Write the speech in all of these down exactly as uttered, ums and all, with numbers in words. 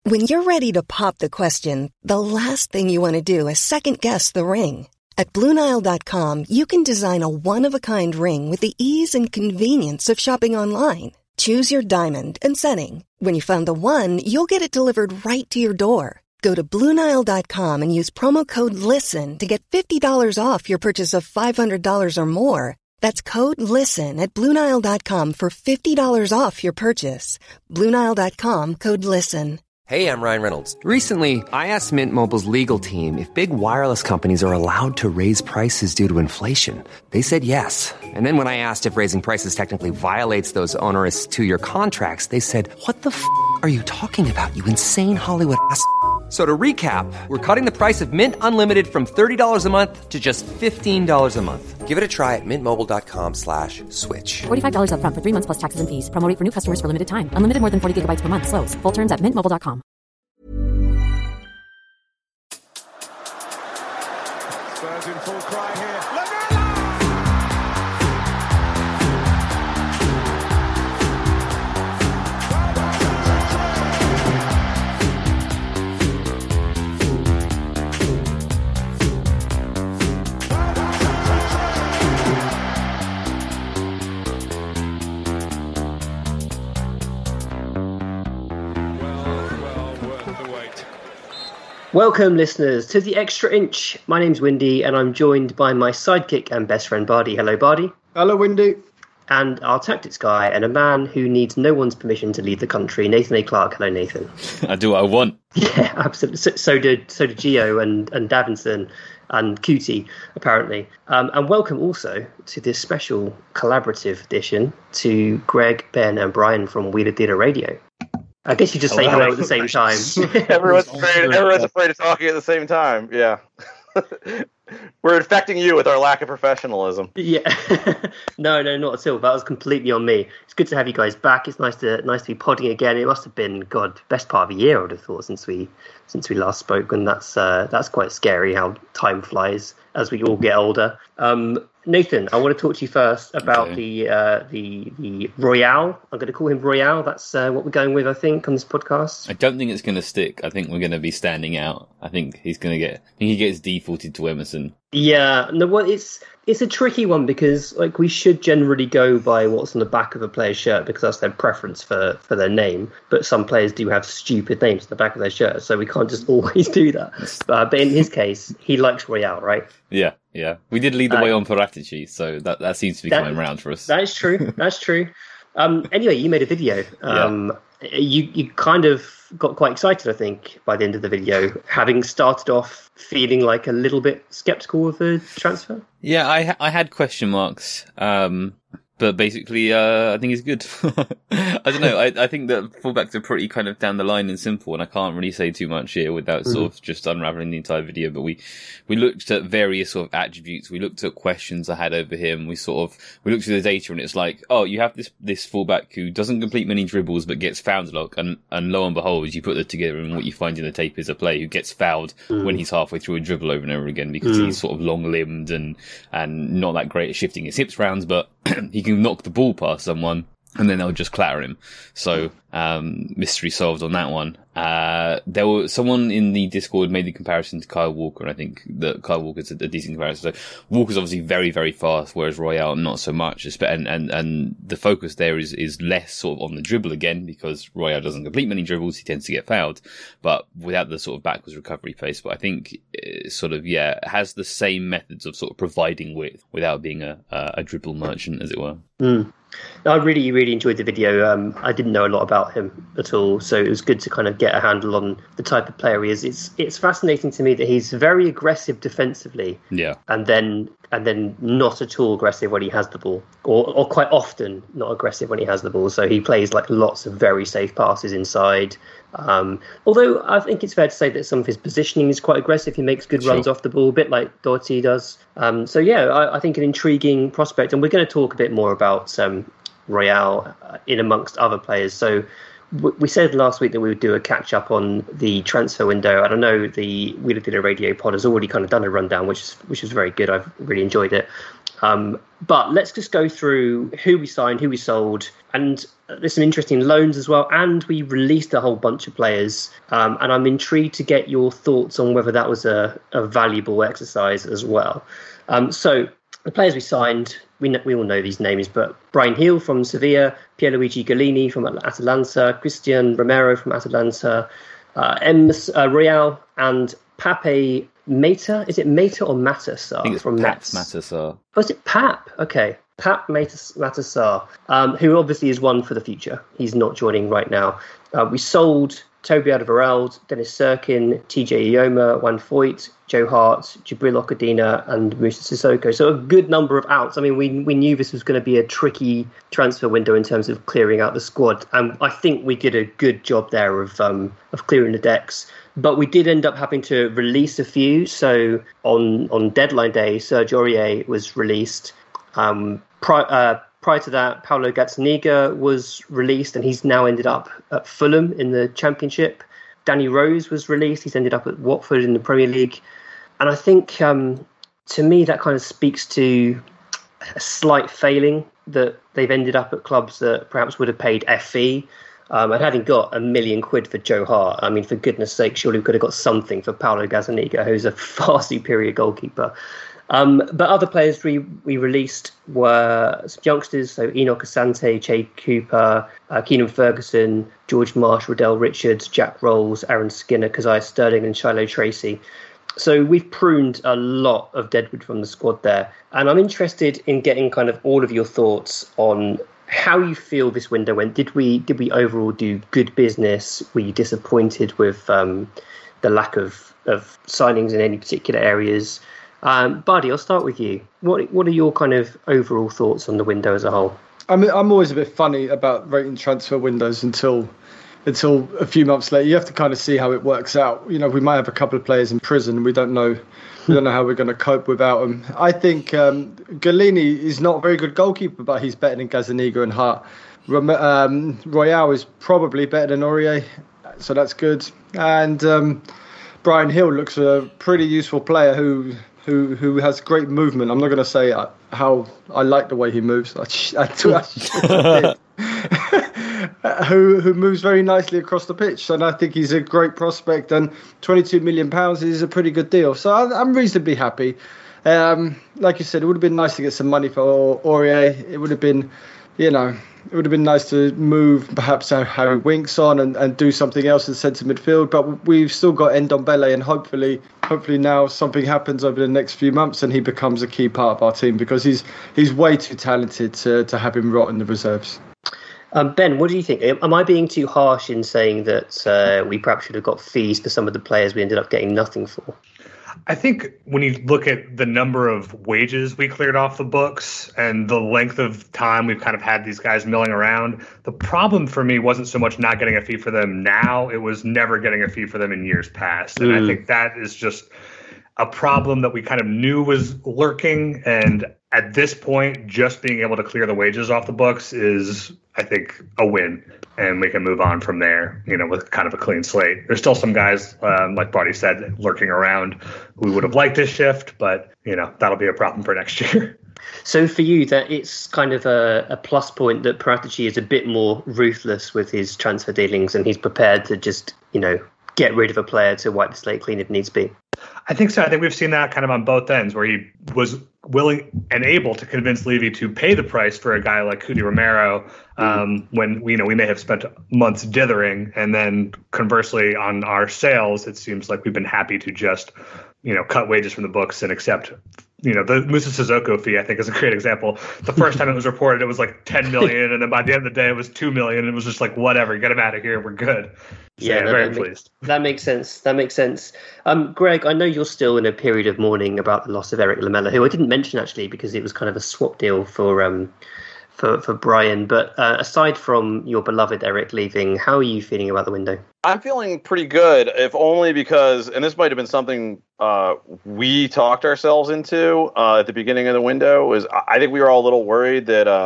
When you're ready to pop the question, the last thing you want to do is second-guess the ring. At Blue Nile dot com, you can design a one-of-a-kind ring with the ease and convenience of shopping online. Choose your diamond and setting. When you find the one, you'll get it delivered right to your door. Go to Blue Nile dot com and use promo code LISTEN to get fifty dollars off your purchase of five hundred dollars or more. That's code LISTEN at Blue Nile dot com for fifty dollars off your purchase. Blue Nile dot com, code LISTEN. Hey, I'm Ryan Reynolds. Recently, I asked Mint Mobile's legal team if big wireless companies are allowed to raise prices due to inflation. They said yes. And then when I asked if raising prices technically violates those onerous two-year contracts, they said, what the f*** are you talking about, you insane Hollywood ass f- So to recap, we're cutting the price of Mint Unlimited from thirty dollars a month to just fifteen dollars a month. Give it a try at mintmobile.com slash switch. forty-five dollars up front for three months plus taxes and fees. Promo rate for new customers for limited time. Unlimited more than forty gigabytes per month. Slows full terms at mint mobile dot com. Spurs in full cry here. Welcome, listeners, to The Extra Inch. My name's Windy, and I'm joined by my sidekick and best friend, Bardi. Hello, Bardi. Hello, Windy. And our tactics guy, and a man who needs no one's permission to leave the country, Nathan A. Clark. Hello, Nathan. I do what I want. Yeah, absolutely. So, so did so did Gio and, and Davinson and Cootie, apparently. Um, and welcome also to this special collaborative edition to Greg, Ben, and Brian from Wheeler Theatre Radio. I guess you just say hello at the same time. everyone's afraid. Everyone's afraid of talking at the same time. Yeah, we're infecting you with our lack of professionalism. Yeah, no, no, not at all. That was completely on me. It's good to have you guys back. It's nice to nice to be podding again. It must have been God best part of a year, I would have thought, since we since we last spoke, and that's uh, that's quite scary how time flies as we all get older. Um, Nathan, I want to talk to you first about okay. the uh, the the Royale. I'm going to call him Royale. That's uh, what we're going with, I think, on this podcast. I don't think it's going to stick. I think we're going to be standing out. I think he's going to get. I think he gets defaulted to Emerson. Yeah, no, well, it's it's a tricky one because like we should generally go by what's on the back of a player's shirt because that's their preference for, for their name. But some players do have stupid names on the back of their shirt, so we can't just always do that. Uh, but in his case, he likes Royale, right? Yeah, yeah. We did lead the uh, way on Paratici, so that, that seems to be that, coming around for us. That is true. That's true. Um, anyway, you made a video. Um, yeah. You you kind of got quite excited, I think, by the end of the video, having started off feeling like a little bit skeptical of the transfer. Yeah, I I had question marks, um, but basically, uh, I think it's good. I don't know. I, I think that fullbacks are pretty kind of down the line and simple, and I can't really say too much here without mm-hmm. sort of just unraveling the entire video. But we we looked at various sort of attributes. We looked at questions I had over him. We sort of we looked through the data, and it's like, oh, you have this this fullback who doesn't complete many dribbles but gets fouled a lot, and and lo and behold, you put that together, and what you find in the tape is a player who gets fouled mm. when he's halfway through a dribble over and over again because mm. he's sort of long limbed and and not that great at shifting his hips rounds, but he can knock the ball past someone and then they'll just clatter him. So, um, mystery solved on that one. Uh, there was someone in the Discord made the comparison to Kyle Walker, and I think that Kyle Walker's a, a decent comparison. So, Walker's obviously very, very fast, whereas Royale not so much. And, and, and the focus there is, is less sort of on the dribble again, because Royale doesn't complete many dribbles, he tends to get fouled, but without the sort of backwards recovery pace. But I think it sort of, yeah, has the same methods of sort of providing width without being a, a, a dribble merchant, as it were. Mm. I really, really enjoyed the video. Um, I didn't know a lot about him at all, so it was good to kind of get a handle on the type of player he is. It's it's fascinating to me that he's very aggressive defensively, yeah, and then and then not at all aggressive when he has the ball, or or quite often not aggressive when he has the ball. So he plays like lots of very safe passes inside. Um, although I think it's fair to say that some of his positioning is quite aggressive. He makes good sure. runs off the ball, a bit like Doherty does. Um, so yeah, I, I think an intriguing prospect, and we're going to talk a bit more about um, Royale uh, in amongst other players. So w- we said last week that we would do a catch up on the transfer window. And I know the Wheeler Theatre Radio pod has already kind of done a rundown, which is which is very good. I've really enjoyed it. Um, but let's just go through who we signed, who we sold, and there's some interesting loans as well. And we released a whole bunch of players. Um, and I'm intrigued to get your thoughts on whether that was a, a valuable exercise as well. Um, so the players we signed, we know, we all know these names, but Bryan Gil from Sevilla, Pierluigi Gollini from Atalanta, Christian Romero from Atalanta, uh, Ems uh, Royal, and Pape Mata. Is it Mata or Matasar? I think it's from Pap Metz? Matasar. Oh, is it Pap? Okay. Pap Matasar, um, who obviously is one for the future. He's not joining right now. Uh, we sold Toby Alderweireld, Dennis Serkin, T J Ioma, Juan Foyt, Joe Hart, Jibril Okadina, and Musa Sissoko. So a good number of outs. I mean, we we knew this was going to be a tricky transfer window in terms of clearing out the squad, and I think we did a good job there of um, of clearing the decks. But we did end up having to release a few. So on on deadline day, Serge Aurier was released. Um, pri- uh, prior to that, Paulo Gazzaniga was released, and he's now ended up at Fulham in the Championship. Danny Rose was released. He's ended up at Watford in the Premier League. And I think, um, to me, that kind of speaks to a slight failing that they've ended up at clubs that perhaps would have paid F fee. Um, and having got a million quid for Joe Hart, I mean, for goodness sake, surely we could have got something for Paulo Gazzaniga, who's a far superior goalkeeper. Um, but other players we, we released were some youngsters, so Enoch Asante, Che Cooper, uh, Keenan Ferguson, George Marsh, Riddell Richards, Jack Rolls, Aaron Skinner, Keziah Sterling, and Shiloh Tracy. So we've pruned a lot of deadwood from the squad there. And I'm interested in getting kind of all of your thoughts on how you feel this window went. Did we did we overall do good business? Were you disappointed with um, the lack of, of signings in any particular areas? Um, Buddy, I'll start with you. What what are your kind of overall thoughts on the window as a whole? I mean, I'm always a bit funny about rating transfer windows until until a few months later. You have to kind of see how it works out. You know, we might have a couple of players in prison. We don't know. We don't know how we're going to cope without them. I think um, Gollini is not a very good goalkeeper, but he's better than Gazzaniga and Hart. Um, Royale is probably better than Aurier, so that's good. And um, Bryan Gil looks a pretty useful player who who who has great movement. I'm not going to say how I like the way he moves. I, I, I, who who moves very nicely across the pitch, and I think he's a great prospect. And twenty-two million pounds is a pretty good deal, so I, I'm reasonably happy. Um, like you said, it would have been nice to get some money for Aurier. It would have been, you know, it would have been nice to move perhaps Harry Winks on and, and do something else in centre midfield. But we've still got Ndombele, and hopefully, hopefully now something happens over the next few months and he becomes a key part of our team, because he's he's way too talented to to have him rot in the reserves. Um, Ben, what do you think? Am I being too harsh in saying that uh, we perhaps should have got fees for some of the players we ended up getting nothing for? I think when you look at the number of wages we cleared off the books and the length of time we've kind of had these guys milling around, the problem for me wasn't so much not getting a fee for them now, it was never getting a fee for them in years past. And mm. I think that is just a problem that we kind of knew was lurking. And at this point, just being able to clear the wages off the books is, I think, a win. And we can move on from there, you know, with kind of a clean slate. There's still some guys, um, like Barty said, lurking around who would have liked to shift, but, you know, that'll be a problem for next year. So for you, that it's kind of a, a plus point that Paratici is a bit more ruthless with his transfer dealings, and he's prepared to just, you know, get rid of a player to wipe the slate clean if needs be. I think so. I think we've seen that kind of on both ends, where he was willing and able to convince Levy to pay the price for a guy like Cuti Romero, um, when you know we may have spent months dithering, and then conversely on our sales, it seems like we've been happy to just you know cut wages from the books and accept. You know, the Musa Sissoko fee, I think, is a great example. The first time it was reported, it was like ten million, and then by the end of the day, it was two million. And it was just like, whatever, get him out of here, we're good. So, yeah, yeah that, very that pleased. Makes, that makes sense. That makes sense. Um, Greg, I know you're still in a period of mourning about the loss of Eric Lamela, who I didn't mention actually because it was kind of a swap deal for um for for Brian. But uh, aside from your beloved Eric leaving, how are you feeling about the window? I'm feeling pretty good, if only because, and this might have been something uh, we talked ourselves into uh, at the beginning of the window, is I think we were all a little worried that uh,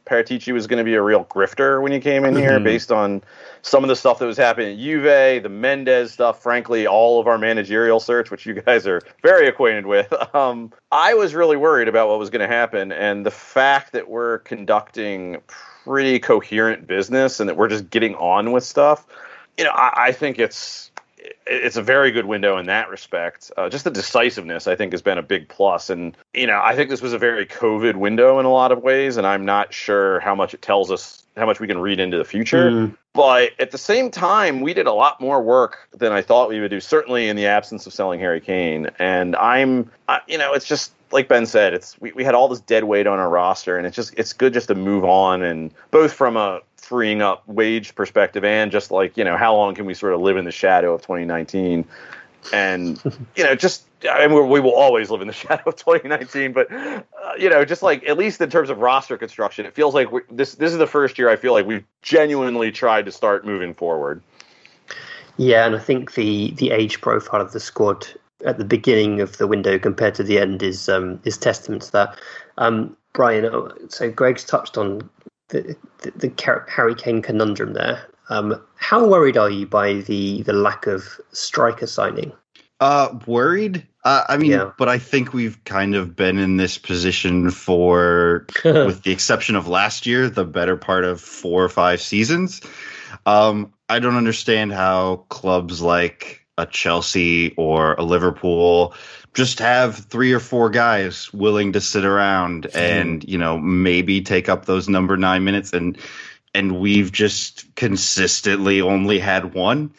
Paratici was going to be a real grifter when he came in here, based on some of the stuff that was happening at Juve, the Mendes stuff, frankly, all of our managerial search, which you guys are very acquainted with. Um, I was really worried about what was going to happen, and the fact that we're conducting pretty coherent business and that we're just getting on with stuff, you know, I, I think it's it's a very good window in that respect. Uh, just the decisiveness, I think, has been a big plus. And, you know, I think this was a very COVID window in a lot of ways, and I'm not sure how much it tells us, how much we can read into the future. Mm. But at the same time, we did a lot more work than I thought we would do, certainly in the absence of selling Harry Kane. And I'm, I, you know, it's just, like Ben said, it's we, we had all this dead weight on our roster, and it's just it's good just to move on, and both from a freeing up wage perspective and just like, you know, how long can we sort of live in the shadow of twenty nineteen, and you know, just I mean, we will always live in the shadow of twenty nineteen, but uh, you know, just like at least in terms of roster construction, it feels like we, this this is the first year I feel like we've genuinely tried to start moving forward. Yeah, and I think the the age profile of the squad at the beginning of the window compared to the end is um, is testament to that. Um, Brian, so Greg's touched on the, the, the Harry Kane conundrum there. Um, how worried are you by the, the lack of striker signing? Uh, worried? Uh, I mean, yeah. But I think we've kind of been in this position for, with the exception of last year, the better part of four or five seasons. Um, I don't understand how clubs like a Chelsea or a Liverpool just have three or four guys willing to sit around and, you know, maybe take up those number nine minutes. And, and we've just consistently only had one.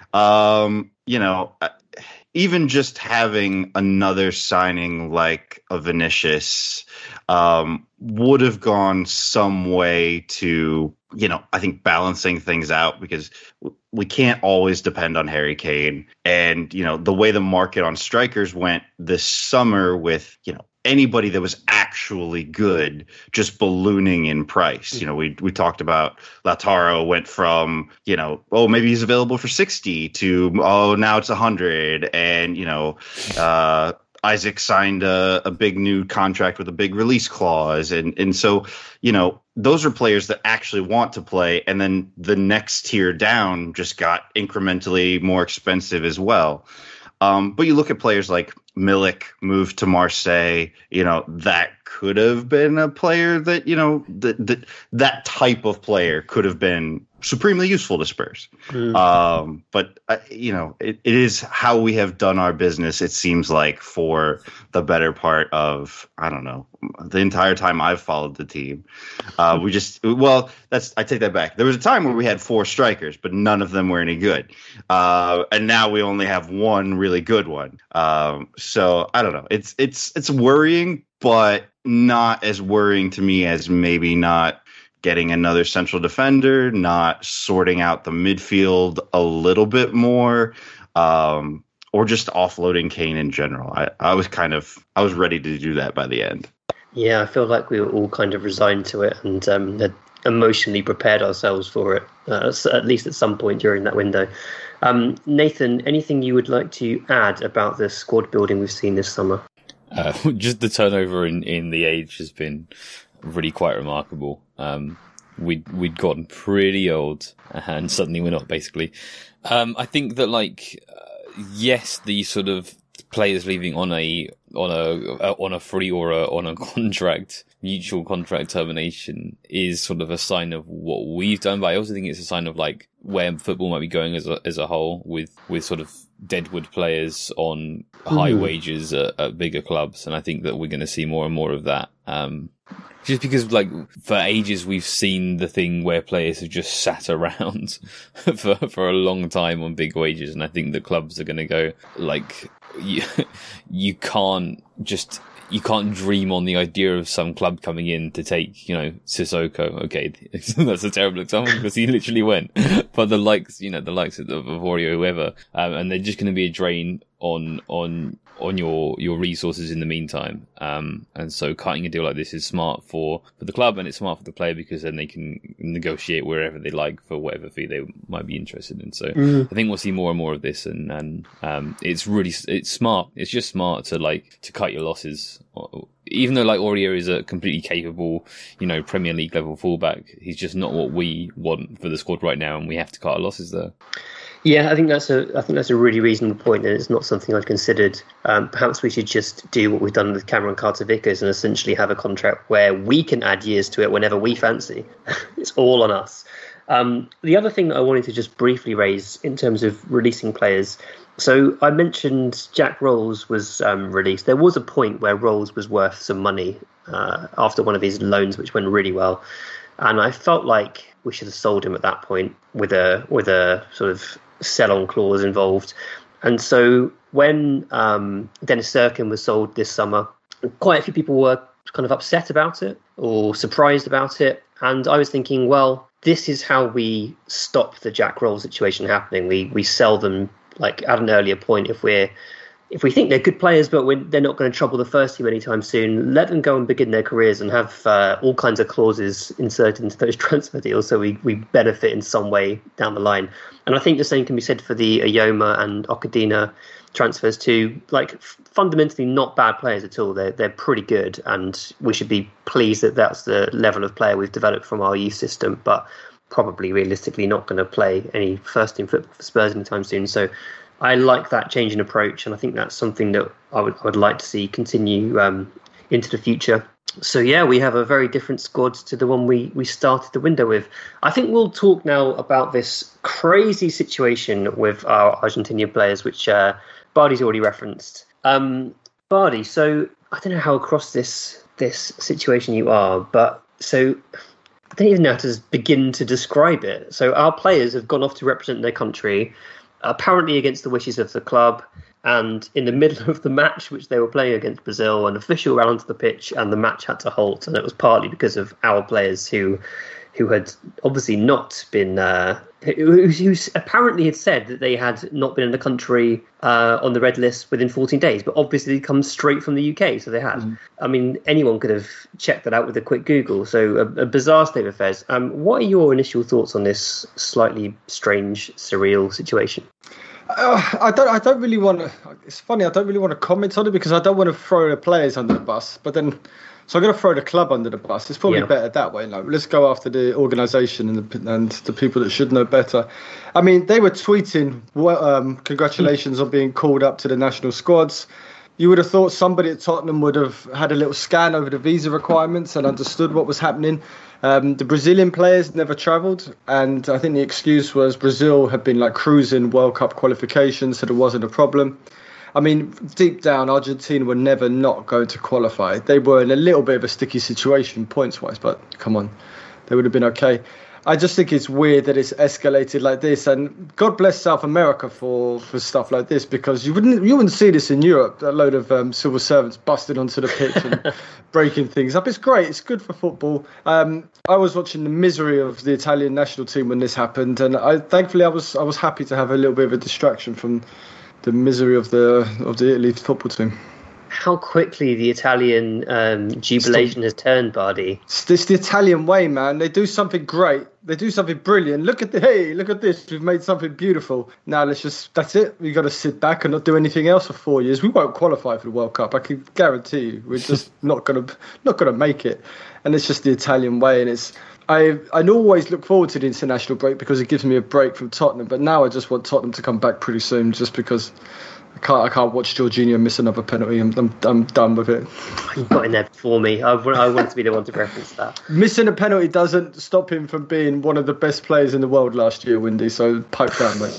Um, you know, even just having another signing like a Vinicius um, would have gone some way to, you know, I think balancing things out, because we can't always depend on Harry Kane. And, you know, the way the market on strikers went this summer with, you know, anybody that was actually good just ballooning in price. You know, we we talked about Lautaro went from, you know, oh, maybe he's available for sixty to, oh, now it's one hundred. And, you know, uh, Isaac signed a, a big new contract with a big release clause. And, and so, you know, those are players that actually want to play. And then the next tier down just got incrementally more expensive as well. Um, but you look at players like Milik moved to Marseille, you know, that could have been a player that, you know, that that, that type of player could have been supremely useful to Spurs. Mm. Um, but, uh, you know, it, it is how we have done our business, it seems like, for the better part of, I don't know, the entire time I've followed the team. Uh, we just, well, that's, I take that back. There was a time where we had four strikers, but none of them were any good. Uh, and now we only have one really good one. Um, so I don't know. It's, it's, it's worrying, but not as worrying to me as maybe not getting another central defender, not sorting out the midfield a little bit more, um, or just offloading Kane in general. I, I was kind of, I was ready to do that by the end. Yeah, I feel like we were all kind of resigned to it and um, had emotionally prepared ourselves for it, uh, at least at some point during that window. Um, Nathan, anything you would like to add about the squad building we've seen this summer? Uh, just the turnover in, in the age has been really quite remarkable. Um, we'd, we'd gotten pretty old and suddenly we're not, basically. Um, I think that, like, uh, yes, the sort of players leaving on a, on a, uh, on a free or a, on a contract, mutual contract termination is sort of a sign of what we've done, but I also think it's a sign of, like, where football might be going as a, as a whole, with, with sort of deadwood players on high mm. wages at, at bigger clubs. And I think that we're going to see more and more of that. Um, just because, like, for ages we've seen the thing where players have just sat around for, for a long time on big wages. And I think the clubs are going to go, like, you, you can't just, you can't dream on the idea of some club coming in to take, you know, Sissoko. Okay, that's a terrible example because he literally went. But the likes, you know, the likes of, of Avorio, whoever, um, and they're just going to be a drain on on on your your resources in the meantime. Um, and so cutting a deal like this is smart for, for the club, and it's smart for the player because then they can negotiate wherever they like for whatever fee they might be interested in. So mm. I think we'll see more and more of this, and and um, it's really it's smart. It's just smart to like to cut your losses even though like Aurier is a completely capable, you know, Premier League level fullback, he's just not what we want for the squad right now, and we have to cut our losses there. Yeah, I think that's a I think that's a really reasonable point, and it's not something I'd considered. Um, perhaps we should just do what we've done with Cameron Carter-Vickers and essentially have a contract where we can add years to it whenever we fancy. It's all on us. Um, the other thing that I wanted to just briefly raise in terms of releasing players. So I mentioned Jack Rolls was um, released. There was a point where Rolls was worth some money uh, after one of his loans, which went really well. And I felt like we should have sold him at that point with a with a sort of sell-on clause involved. And so when um, Dennis Sirkin was sold this summer, quite a few people were kind of upset about it or surprised about it. And I was thinking, well, this is how we stop the Jack Rolls situation happening. We we sell them like at an earlier point if we're if we think they're good players, but we're, they're not going to trouble the first team anytime soon. Let them go and begin their careers and have uh, all kinds of clauses inserted into those transfer deals, so we, we benefit in some way down the line. And I think the same can be said for the Ayoma and Okadina transfers too. Like f- fundamentally, not bad players at all. They're they're pretty good, and we should be pleased that that's the level of player we've developed from our youth system. But probably realistically not going to play any first team football for Spurs anytime soon. So I like that change in approach, and I think that's something that I would I would like to see continue um, into the future. So yeah, we have a very different squad to the one we, we started the window with. I think we'll talk now about this crazy situation with our Argentinian players, which uh, Bardi's already referenced. Um, Bardi, so I don't know how across this this situation you are, but so I don't even know how to begin to describe it. So our players have gone off to represent their country, apparently against the wishes of the club, and in the middle of the match, which they were playing against Brazil, an official ran onto the pitch and the match had to halt, and it was partly because of our players who who had obviously not been uh, who, who apparently had said that they had not been in the country uh, on the red list within fourteen days, but obviously come straight from the U K, so they had. Mm. I mean, anyone could have checked that out with a quick Google. So a, a bizarre state of affairs. Um, what are your initial thoughts on this slightly strange, surreal situation? Uh, I don't. I don't really want to. It's funny. I don't really want to comment on it because I don't want to throw the players under the bus. But then, so I'm going to throw the club under the bus. It's probably yeah. better that way. Like, let's go after the organisation and the and the people that should know better. I mean, they were tweeting, well, um, "Congratulations on being called up to the national squads." You would have thought somebody at Tottenham would have had a little scan over the visa requirements and understood what was happening. Um, the Brazilian players never travelled, and I think the excuse was Brazil had been like cruising World Cup qualifications, so there wasn't a problem. I mean, deep down, Argentina were never not going to qualify. They were in a little bit of a sticky situation points-wise, but come on, they would have been okay. I just think it's weird that it's escalated like this, and God bless South America for, for stuff like this, because you wouldn't you wouldn't see this in Europe. A load of um, civil servants busting onto the pitch and breaking things up. It's great. It's good for football. Um, I was watching the misery of the Italian national team when this happened, and I thankfully I was I was happy to have a little bit of a distraction from the misery of the of the Italy football team. How quickly the Italian um, jubilation has turned, Bardi. It's, it's the Italian way, man. They do something great. They do something brilliant. Look at the, hey, look at this. We've made something beautiful. Now let's just, that's it. We've got to sit back and not do anything else for four years. We won't qualify for the World Cup. I can guarantee you. We're just not going to, not going to make it. And it's just the Italian way. And it's, I I always look forward to the international break because it gives me a break from Tottenham. But now I just want Tottenham to come back pretty soon just because I can't I can't watch Jorginho miss another penalty. I'm I'm, I'm done with it. You got in there before me. I, I wanted to be the one to reference that. Missing a penalty doesn't stop him from being one of the best players in the world last year, Windy. So pipe down, mate.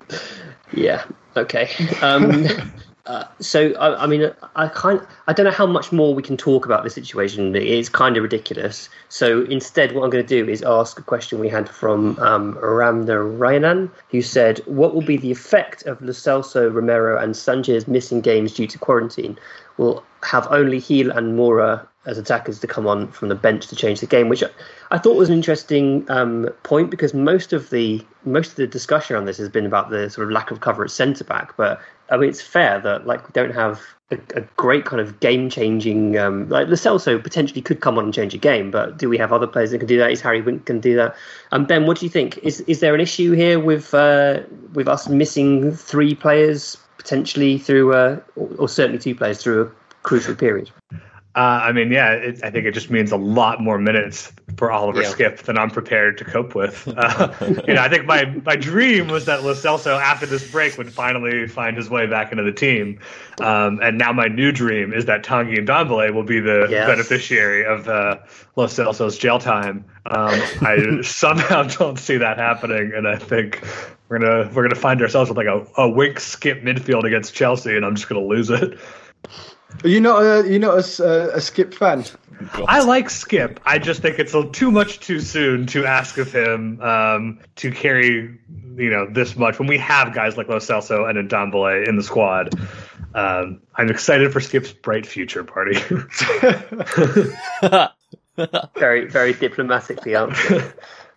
Yeah. Okay. Um, uh, so I, I mean, I kind I don't know how much more we can talk about this situation. It's kind of ridiculous. So instead, what I'm going to do is ask a question we had from um, Ramna Ryanan, who said, "What will be the effect of Lo Celso, Romero, and Sanchez missing games due to quarantine? We'll have only Gil and Moura as attackers to come on from the bench to change the game," which I thought was an interesting um, point, because most of the most of the discussion around this has been about the sort of lack of cover at centre back. But I mean, it's fair that like we don't have a, a great kind of game changing. Um, like Lo Celso potentially could come on and change a game, but do we have other players that can do that? Is Harry Winks can do that? And um, Ben, what do you think? Is is there an issue here with uh, with us missing three players potentially through, uh, or, or certainly two players through a crucial period? Uh, I mean, yeah, it, I think it just means a lot more minutes for Oliver Yeah. Skip than I'm prepared to cope with. Uh, you know, I think my, my dream was that Lo Celso, after this break, would finally find his way back into the team. Um, and now my new dream is that Tanguy Ndombele will be the Yes. beneficiary of uh, Lo Celso's jail time. Um, I somehow don't see that happening, and I think we're gonna we're gonna find ourselves with like a, a Wink Skip midfield against Chelsea, and I'm just gonna lose it. Are you not a, you not a, a, a Skip fan? I like Skip. I just think it's a, too much too soon to ask of him um, to carry, you know, this much when we have guys like Lo Celso and Ndombele in the squad. Um, I'm excited for Skip's bright future, party. very, very diplomatically answered.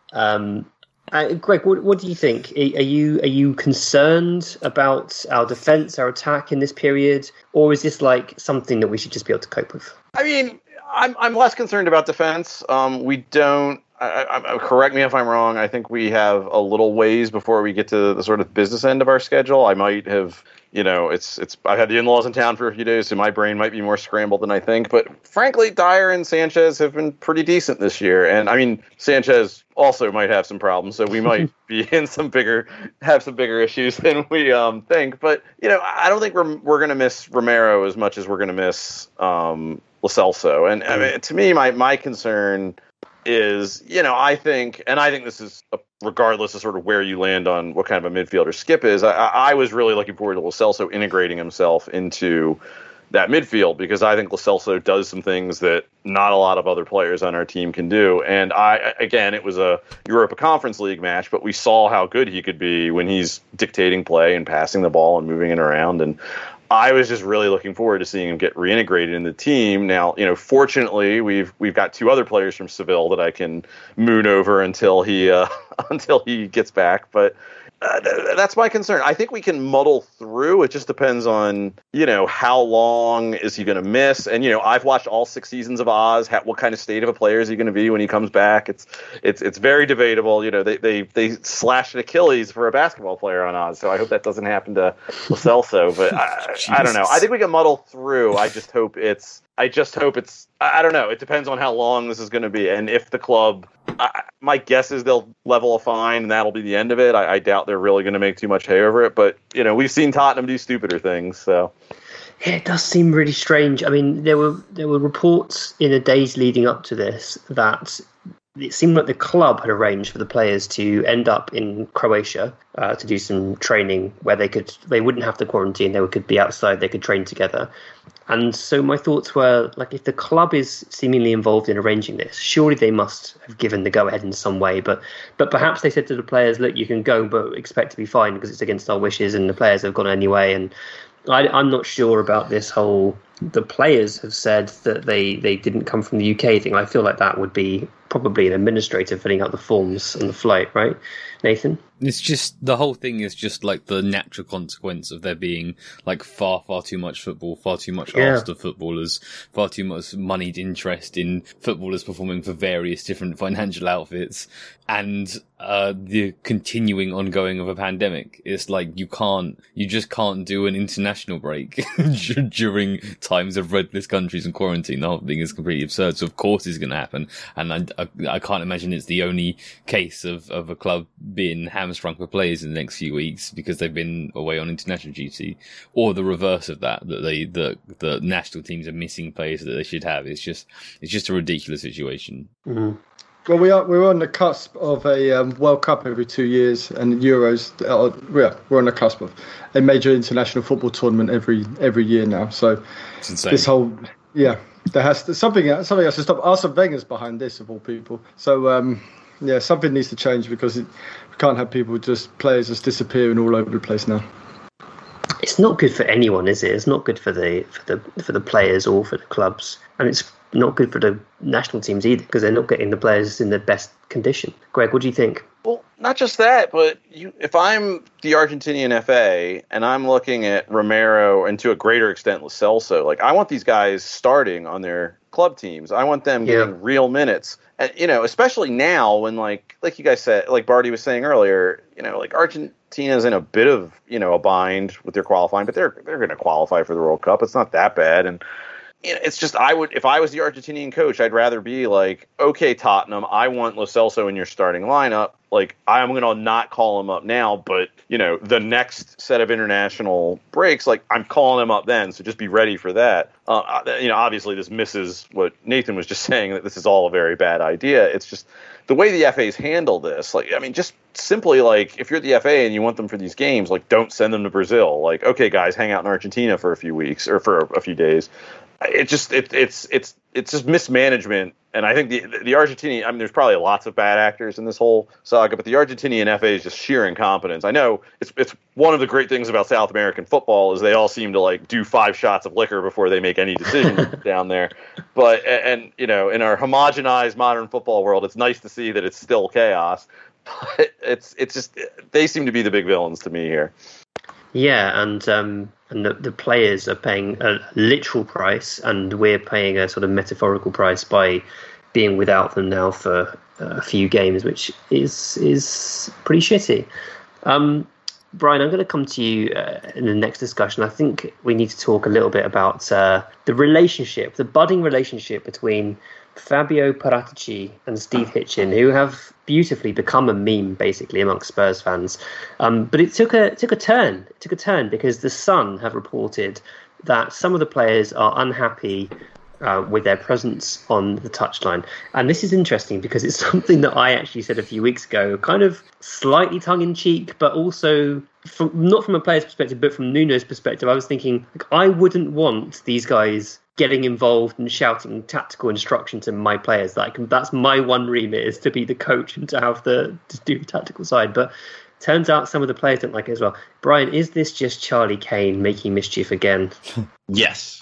Um, uh, Greg, what, what do you think? Are you are you concerned about our defence, our attack in this period, or is this like something that we should just be able to cope with? I mean, I'm I'm less concerned about defense. Um, we don't. I, I, correct me if I'm wrong. I think we have a little ways before we get to the sort of business end of our schedule. I might have, you know, it's it's. I've had the in-laws in town for a few days, so my brain might be more scrambled than I think. But frankly, Dyer and Sanchez have been pretty decent this year, and I mean, Sanchez also might have some problems, so we might be in some bigger, have some bigger issues than we um think. But you know, I don't think we're we're gonna miss Romero as much as we're gonna miss um Lo Celso. And I mean, to me, my my concern is, you know, I think, and I think this is a, regardless of sort of where you land on what kind of a midfielder Skip is, I, I was really looking forward to Lo Celso integrating himself into that midfield, because I think Lo Celso does some things that not a lot of other players on our team can do. And I, again, it was a Europa Conference League match, but we saw how good he could be when he's dictating play and passing the ball and moving it around. And I was just really looking forward to seeing him get reintegrated in the team. Now, you know, fortunately, we've we've got two other players from Seville that I can moon over until he uh, until he gets back. But uh, th- that's my concern. I think we can muddle through. It just depends on, you know, how long is he going to miss. And, you know, I've watched all six seasons of Oz. How, what kind of state of a player is he going to be when he comes back? It's it's it's very debatable. You know, they they they slashed an Achilles for a basketball player on Oz, so I hope that doesn't happen to Lo Celso. But I, I don't know. I think we can muddle through. I just hope it's. I just hope it's. I don't know. It depends on how long this is going to be, and if the club. I, my guess is they'll level a fine, and that'll be the end of it. I, I doubt they're really going to make too much hay over it. But you know, we've seen Tottenham do stupider things. So yeah, it does seem really strange. I mean, there were there were reports in the days leading up to this that it seemed like the club had arranged for the players to end up in Croatia uh, to do some training where they could they wouldn't have to quarantine. They could be outside. They could train together. And so my thoughts were, like, if the club is seemingly involved in arranging this, surely they must have given the go-ahead in some way. But but perhaps they said to the players, look, you can go, but expect to be fine because it's against our wishes, and the players have gone anyway. And I, I'm not sure about this whole... The players have said that they, they didn't come from the U K thing. I feel like that would be probably an administrator filling out the forms on the flight, right, Nathan? It's just, the whole thing is just like the natural consequence of there being like far, far too much football, far too much Yeah. asked of footballers, far too much moneyed interest in footballers performing for various different financial outfits, and uh, the continuing ongoing of a pandemic. It's like you can't, you just can't do an international break during times of redless countries and quarantine. The whole thing is completely absurd. So of course it's going to happen. And I, I, I can't imagine it's the only case of, of a club being hamstrung for players in the next few weeks because they've been away on international duty, or the reverse of that, that they, the, the national teams are missing players that they should have. It's just, it's just a ridiculous situation. Mm-hmm. Well, we are we're on the cusp of a um, World Cup every two years, and Euros. Uh, yeah, we're on the cusp of a major international football tournament every every year now. So It's insane. this whole yeah, there has to, something something has to stop. Arsene Wenger's behind this, of all people. So um, yeah, something needs to change because it, we can't have people just players just disappearing all over the place now. It's not good for anyone, is it? It's not good for the for the for the players or for the clubs, and it's not good for the national teams either because they're not getting the players in the best condition. Greg, what do you think? Well, not just that, but you, if I'm the Argentinian F A and I'm looking at Romero and to a greater extent Lo Celso, like I want these guys starting on their club teams. I want them getting yeah. real minutes. And, you know, especially now when, like, like you guys said, like Barty was saying earlier, you know, like Argentina's in a bit of, you know, a bind with their qualifying, but they're they're going to qualify for the World Cup. It's not that bad. And, it's just I would if I was the Argentinian coach, I'd rather be like, okay, Tottenham, I want Lo Celso in your starting lineup. Like, I'm going to not call him up now, but, you know, the next set of international breaks, like, I'm calling him up then, so just be ready for that. Uh, you know, obviously this misses what Nathan was just saying, that this is all a very bad idea. It's just the way the F A's handle this. Like, I mean, just simply, like, if you're the F A and you want them for these games, like, don't send them to Brazil. Like, okay, guys, hang out in Argentina for a few weeks or for a, a few days. It just it, it's it's it's just mismanagement, and I think the the Argentinian. I mean, there's probably lots of bad actors in this whole saga, but the Argentinian F A is just sheer incompetence. I know it's it's one of the great things about South American football is they all seem to like do five shots of liquor before they make any decisions down there. But and, and you know, in our homogenized modern football world, it's nice to see that it's still chaos. But it's it's just they seem to be the big villains to me here. Yeah, and um, and the, the players are paying a literal price, and we're paying a sort of metaphorical price by being without them now for a few games, which is is pretty shitty. Um, Brian, I'm going to come to you uh, in the next discussion. I think we need to talk a little bit about uh, the relationship, the budding relationship between Fabio Paratici and Steve Hitchen, who have beautifully become a meme, basically, amongst Spurs fans. Um, but it took a it took a turn. It took a turn because The Sun have reported that some of the players are unhappy uh, with their presence on the touchline. And this is interesting because it's something that I actually said a few weeks ago, kind of slightly tongue-in-cheek, but also from not from a player's perspective, but from Nuno's perspective. I was thinking, like, I wouldn't want these guys getting involved and shouting tactical instruction to my players. Like, that's my one remit, is to be the coach and to have the to do the tactical side. But turns out some of the players don't like it as well. Brian, is this just Charlie Kane making mischief again? Yes.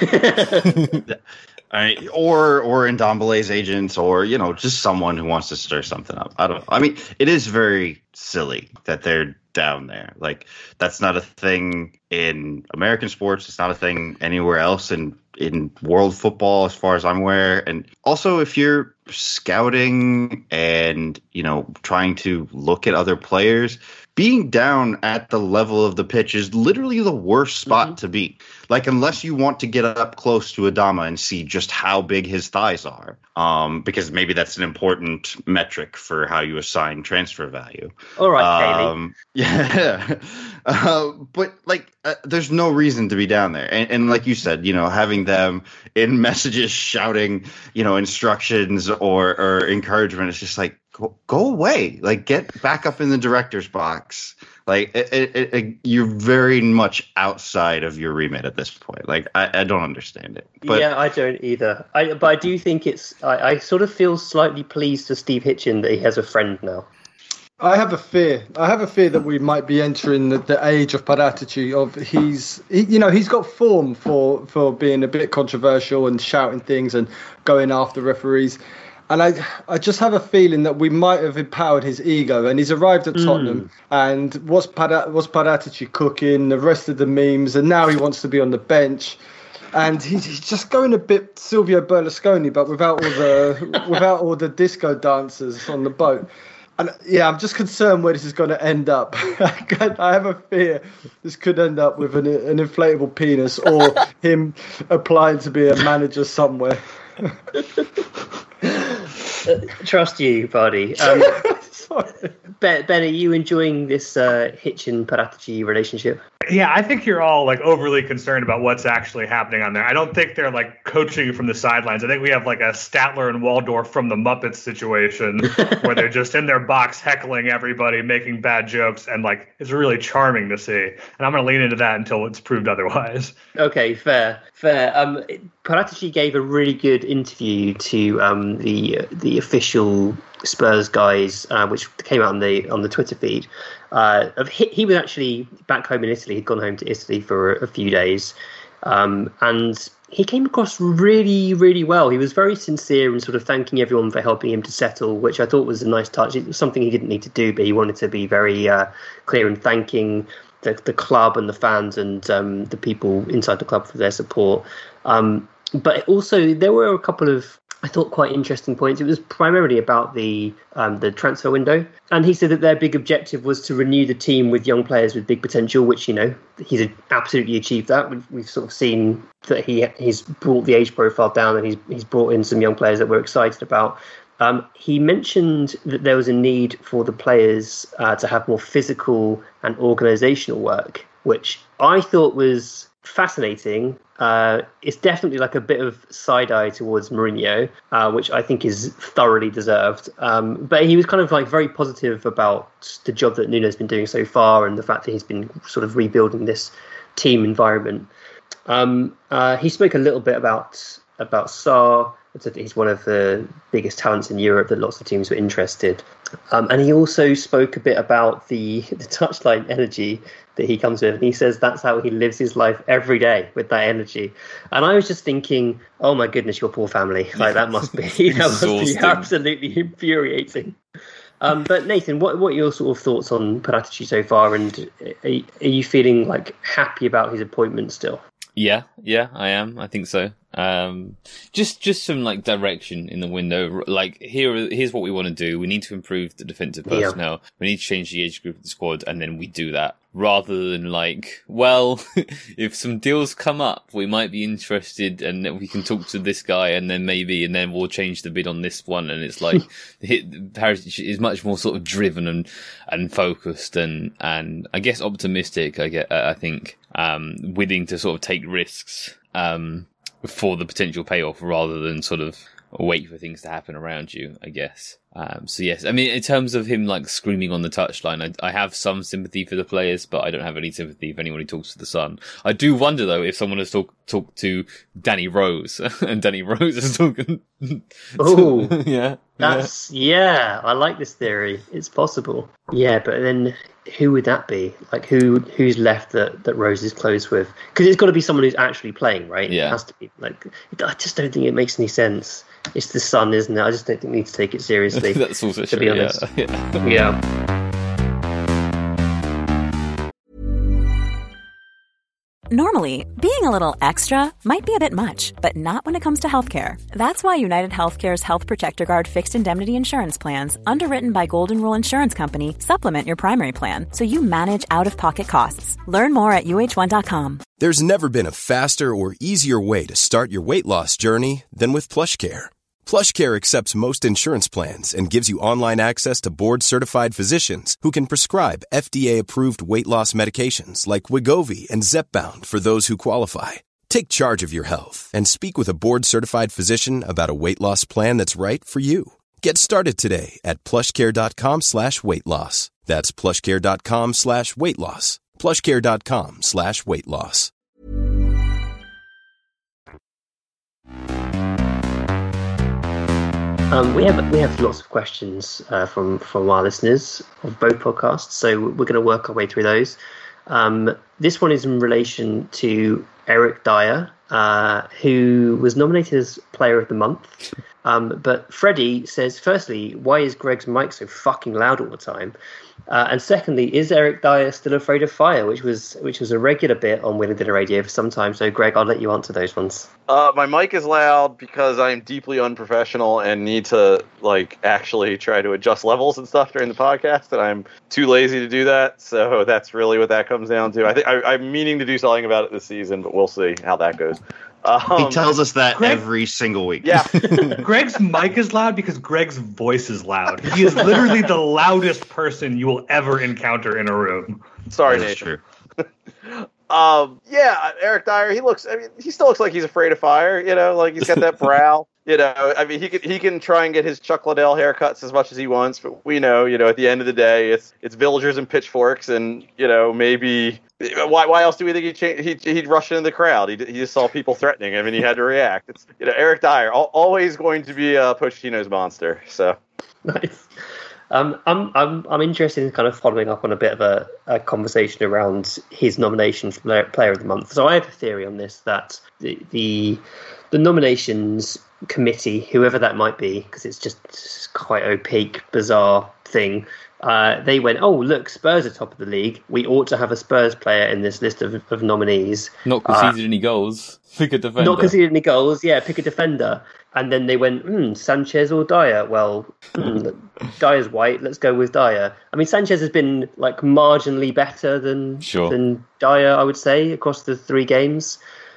I, or or Ndombele's agents, or, you know, just someone who wants to stir something up. I don't know. I mean, it is very silly that they're down there. Like, that's not a thing in American sports. It's not a thing anywhere else in in world football, as far as I'm aware. And also, if you're scouting and, you know, trying to look at other players, being down at the level of the pitch is literally the worst spot mm-hmm. to be. Like, unless you want to get up close to Adama and see just how big his thighs are, um, because maybe that's an important metric for how you assign transfer value. All right, um, yeah. uh, but, like, uh, there's no reason to be down there. And, and like you said, you know, having them in messages shouting, you know, instructions or, or encouragement, it's just like, go, go away. Like, get back up in the director's box. Like, it, it, it, you're very much outside of your remit at this point. Like, I, I don't understand it. But, yeah, I don't either. I, but I do think it's. I, I sort of feel slightly pleased for Steve Hitchen that he has a friend now. I have a fear. I have a fear that we might be entering the, the age of Paratici. Of he's, he, you know, he's got form for for being a bit controversial and shouting things and going after referees. And I, I just have a feeling that we might have empowered his ego. And he's arrived at Tottenham. Mm. And what's Parat, what's Paratici cooking? The rest of the memes, and now he wants to be on the bench. And he's, he's just going a bit Silvio Berlusconi, but without all the without all the disco dancers on the boat. And yeah, I'm just concerned where this is going to end up. I have a fear this could end up with an, an inflatable penis or him applying to be a manager somewhere. Uh, trust you, buddy. Um, ben, Ben, are you enjoying this uh, Hitchen Paratici relationship? Yeah, I think you're all like overly concerned about what's actually happening on there. I don't think they're like coaching from the sidelines. I think we have like a Statler and Waldorf from the Muppets situation where they're just in their box heckling everybody, making bad jokes, and like it's really charming to see. And I'm going to lean into that until it's proved otherwise. Okay, fair, fair. Um, Paratici gave a really good interview to um, the the official Spurs guys, uh, which came out on the on the Twitter feed. Uh, of he, he was actually back home in Italy. He'd gone home to Italy for a, a few days, um, and he came across really, really well. He was very sincere and sort of thanking everyone for helping him to settle, which I thought was a nice touch. It was something he didn't need to do, but he wanted to be very uh, clear in thanking the, the club and the fans and um, the people inside the club for their support. Um, but also, there were a couple of I thought, quite interesting points. It was primarily about the um, the transfer window. And he said that their big objective was to renew the team with young players with big potential, which, you know, he's absolutely achieved that. We've, we've sort of seen that he he's brought the age profile down, and he's he's brought in some young players that we're excited about. Um, he mentioned that there was a need for the players uh, to have more physical and organisational work, which I thought was fascinating. Uh, it's definitely like a bit of side eye towards Mourinho, uh, which I think is thoroughly deserved. Um, but he was kind of like very positive about the job that Nuno's been doing so far, and the fact that he's been sort of rebuilding this team environment. Um, uh, he spoke a little bit about about Sarr. He's one of the biggest talents in Europe, that lots of teams were interested. Um, and he also spoke a bit about the, the touchline energy that he comes with. And he says that's how he lives his life every day, with that energy. And I was just thinking, oh my goodness, your poor family. Like that must be, that must be absolutely infuriating. Um, but Nathan, what what are your sort of thoughts on Paratici so far? And are, are you feeling like happy about his appointment still? Yeah, yeah, I am. I think so. Um, just, just some like direction in the window. Like here, here's what we want to do. We need to improve the defensive personnel. Yeah. We need to change the age group of the squad, and then we do that. Rather than like, well, if some deals come up, we might be interested, and we can talk to this guy, and then maybe, and then we'll change the bid on this one. And it's like, Paratici is much more sort of driven and and focused, and and I guess optimistic. I get, I think, um, willing to sort of take risks. Um. For the potential payoff, rather than sort of wait for things to happen around you, I guess. Um, so yes, I mean, in terms of him like screaming on the touchline, I, I have some sympathy for the players, but I don't have any sympathy for anyone who talks to the Sun. I do wonder though if someone has talked talked to Danny Rose, and Danny Rose is talking. Oh, yeah, that's yeah. I like this theory. It's possible. Yeah, but then who would that be? Like who who's left that, that Rose is close with? Because it's got to be someone who's actually playing, right? Yeah, it has to be. Like I just don't think it makes any sense. It's the Sun, isn't it? I just don't think we need to take it seriously. That's also to true. be honest. Yeah. yeah. Normally, being a little extra might be a bit much, but not when it comes to healthcare. That's why United Healthcare's Health Protector Guard fixed indemnity insurance plans, underwritten by Golden Rule Insurance Company, supplement your primary plan so you manage out-of-pocket costs. Learn more at U H one dot com. There's never been a faster or easier way to start your weight loss journey than with PlushCare. PlushCare accepts most insurance plans and gives you online access to board-certified physicians who can prescribe F D A-approved weight loss medications like Wegovy and Zepbound for those who qualify. Take charge of your health and speak with a board-certified physician about a weight loss plan that's right for you. Get started today at plushcare.com slash weight loss. That's plushcare.com slash weight loss. plushcare.com slash weight loss. Um, we have we have lots of questions uh, from from our listeners of both podcasts, so we're going to work our way through those. Um, this one is in relation to Eric Dyer, uh, who was nominated as Player of the Month. Um, but Freddie says, firstly, why is Greg's mic so fucking loud all the time? Uh, and secondly, is Eric Dyer still afraid of fire, which was which was a regular bit on Winning Dinner Radio for some time. So, Greg, I'll let you answer those ones. Uh, my mic is loud because I'm deeply unprofessional and need to like actually try to adjust levels and stuff during the podcast, and I'm too lazy to do that. So that's really what that comes down to. I think I, I'm meaning to do something about it this season, but we'll see how that goes. Um, he tells us that Greg, every single week. Yeah. Greg's mic is loud because Greg's voice is loud. He is literally the loudest person you will ever encounter in a room. Sorry, Nathan. um, yeah, Eric Dyer, he looks, I mean, he still looks like he's afraid of fire, you know, like he's got that brow. You know, I mean, he can he can try and get his Chuck Liddell haircuts as much as he wants, but we know, you know, at the end of the day, it's it's villagers and pitchforks, and you know, maybe why why else do we think he'd change, he'd, he'd rush into the crowd? He he just saw people threatening him, and he had to react. It's you know, Eric Dyer, al- always going to be uh, Pochettino's monster. So nice. Um, I'm I'm I'm interested in kind of following up on a bit of a, a conversation around his nomination for player, player of the month. So I have a theory on this that the the, the nominations committee, whoever that might be, because it's just quite opaque, bizarre thing. Uh, they went, oh, look, Spurs are top of the league. We ought to have a Spurs player in this list of, of nominees. Not conceded uh, any goals. Pick a defender. Not conceded any goals. Yeah, pick a defender. And then they went, hmm, Sanchez or Dyer? Well, hmm, Dyer's white. Let's go with Dyer. I mean, Sanchez has been like marginally better than sure. than Dyer, I would say, across the three games.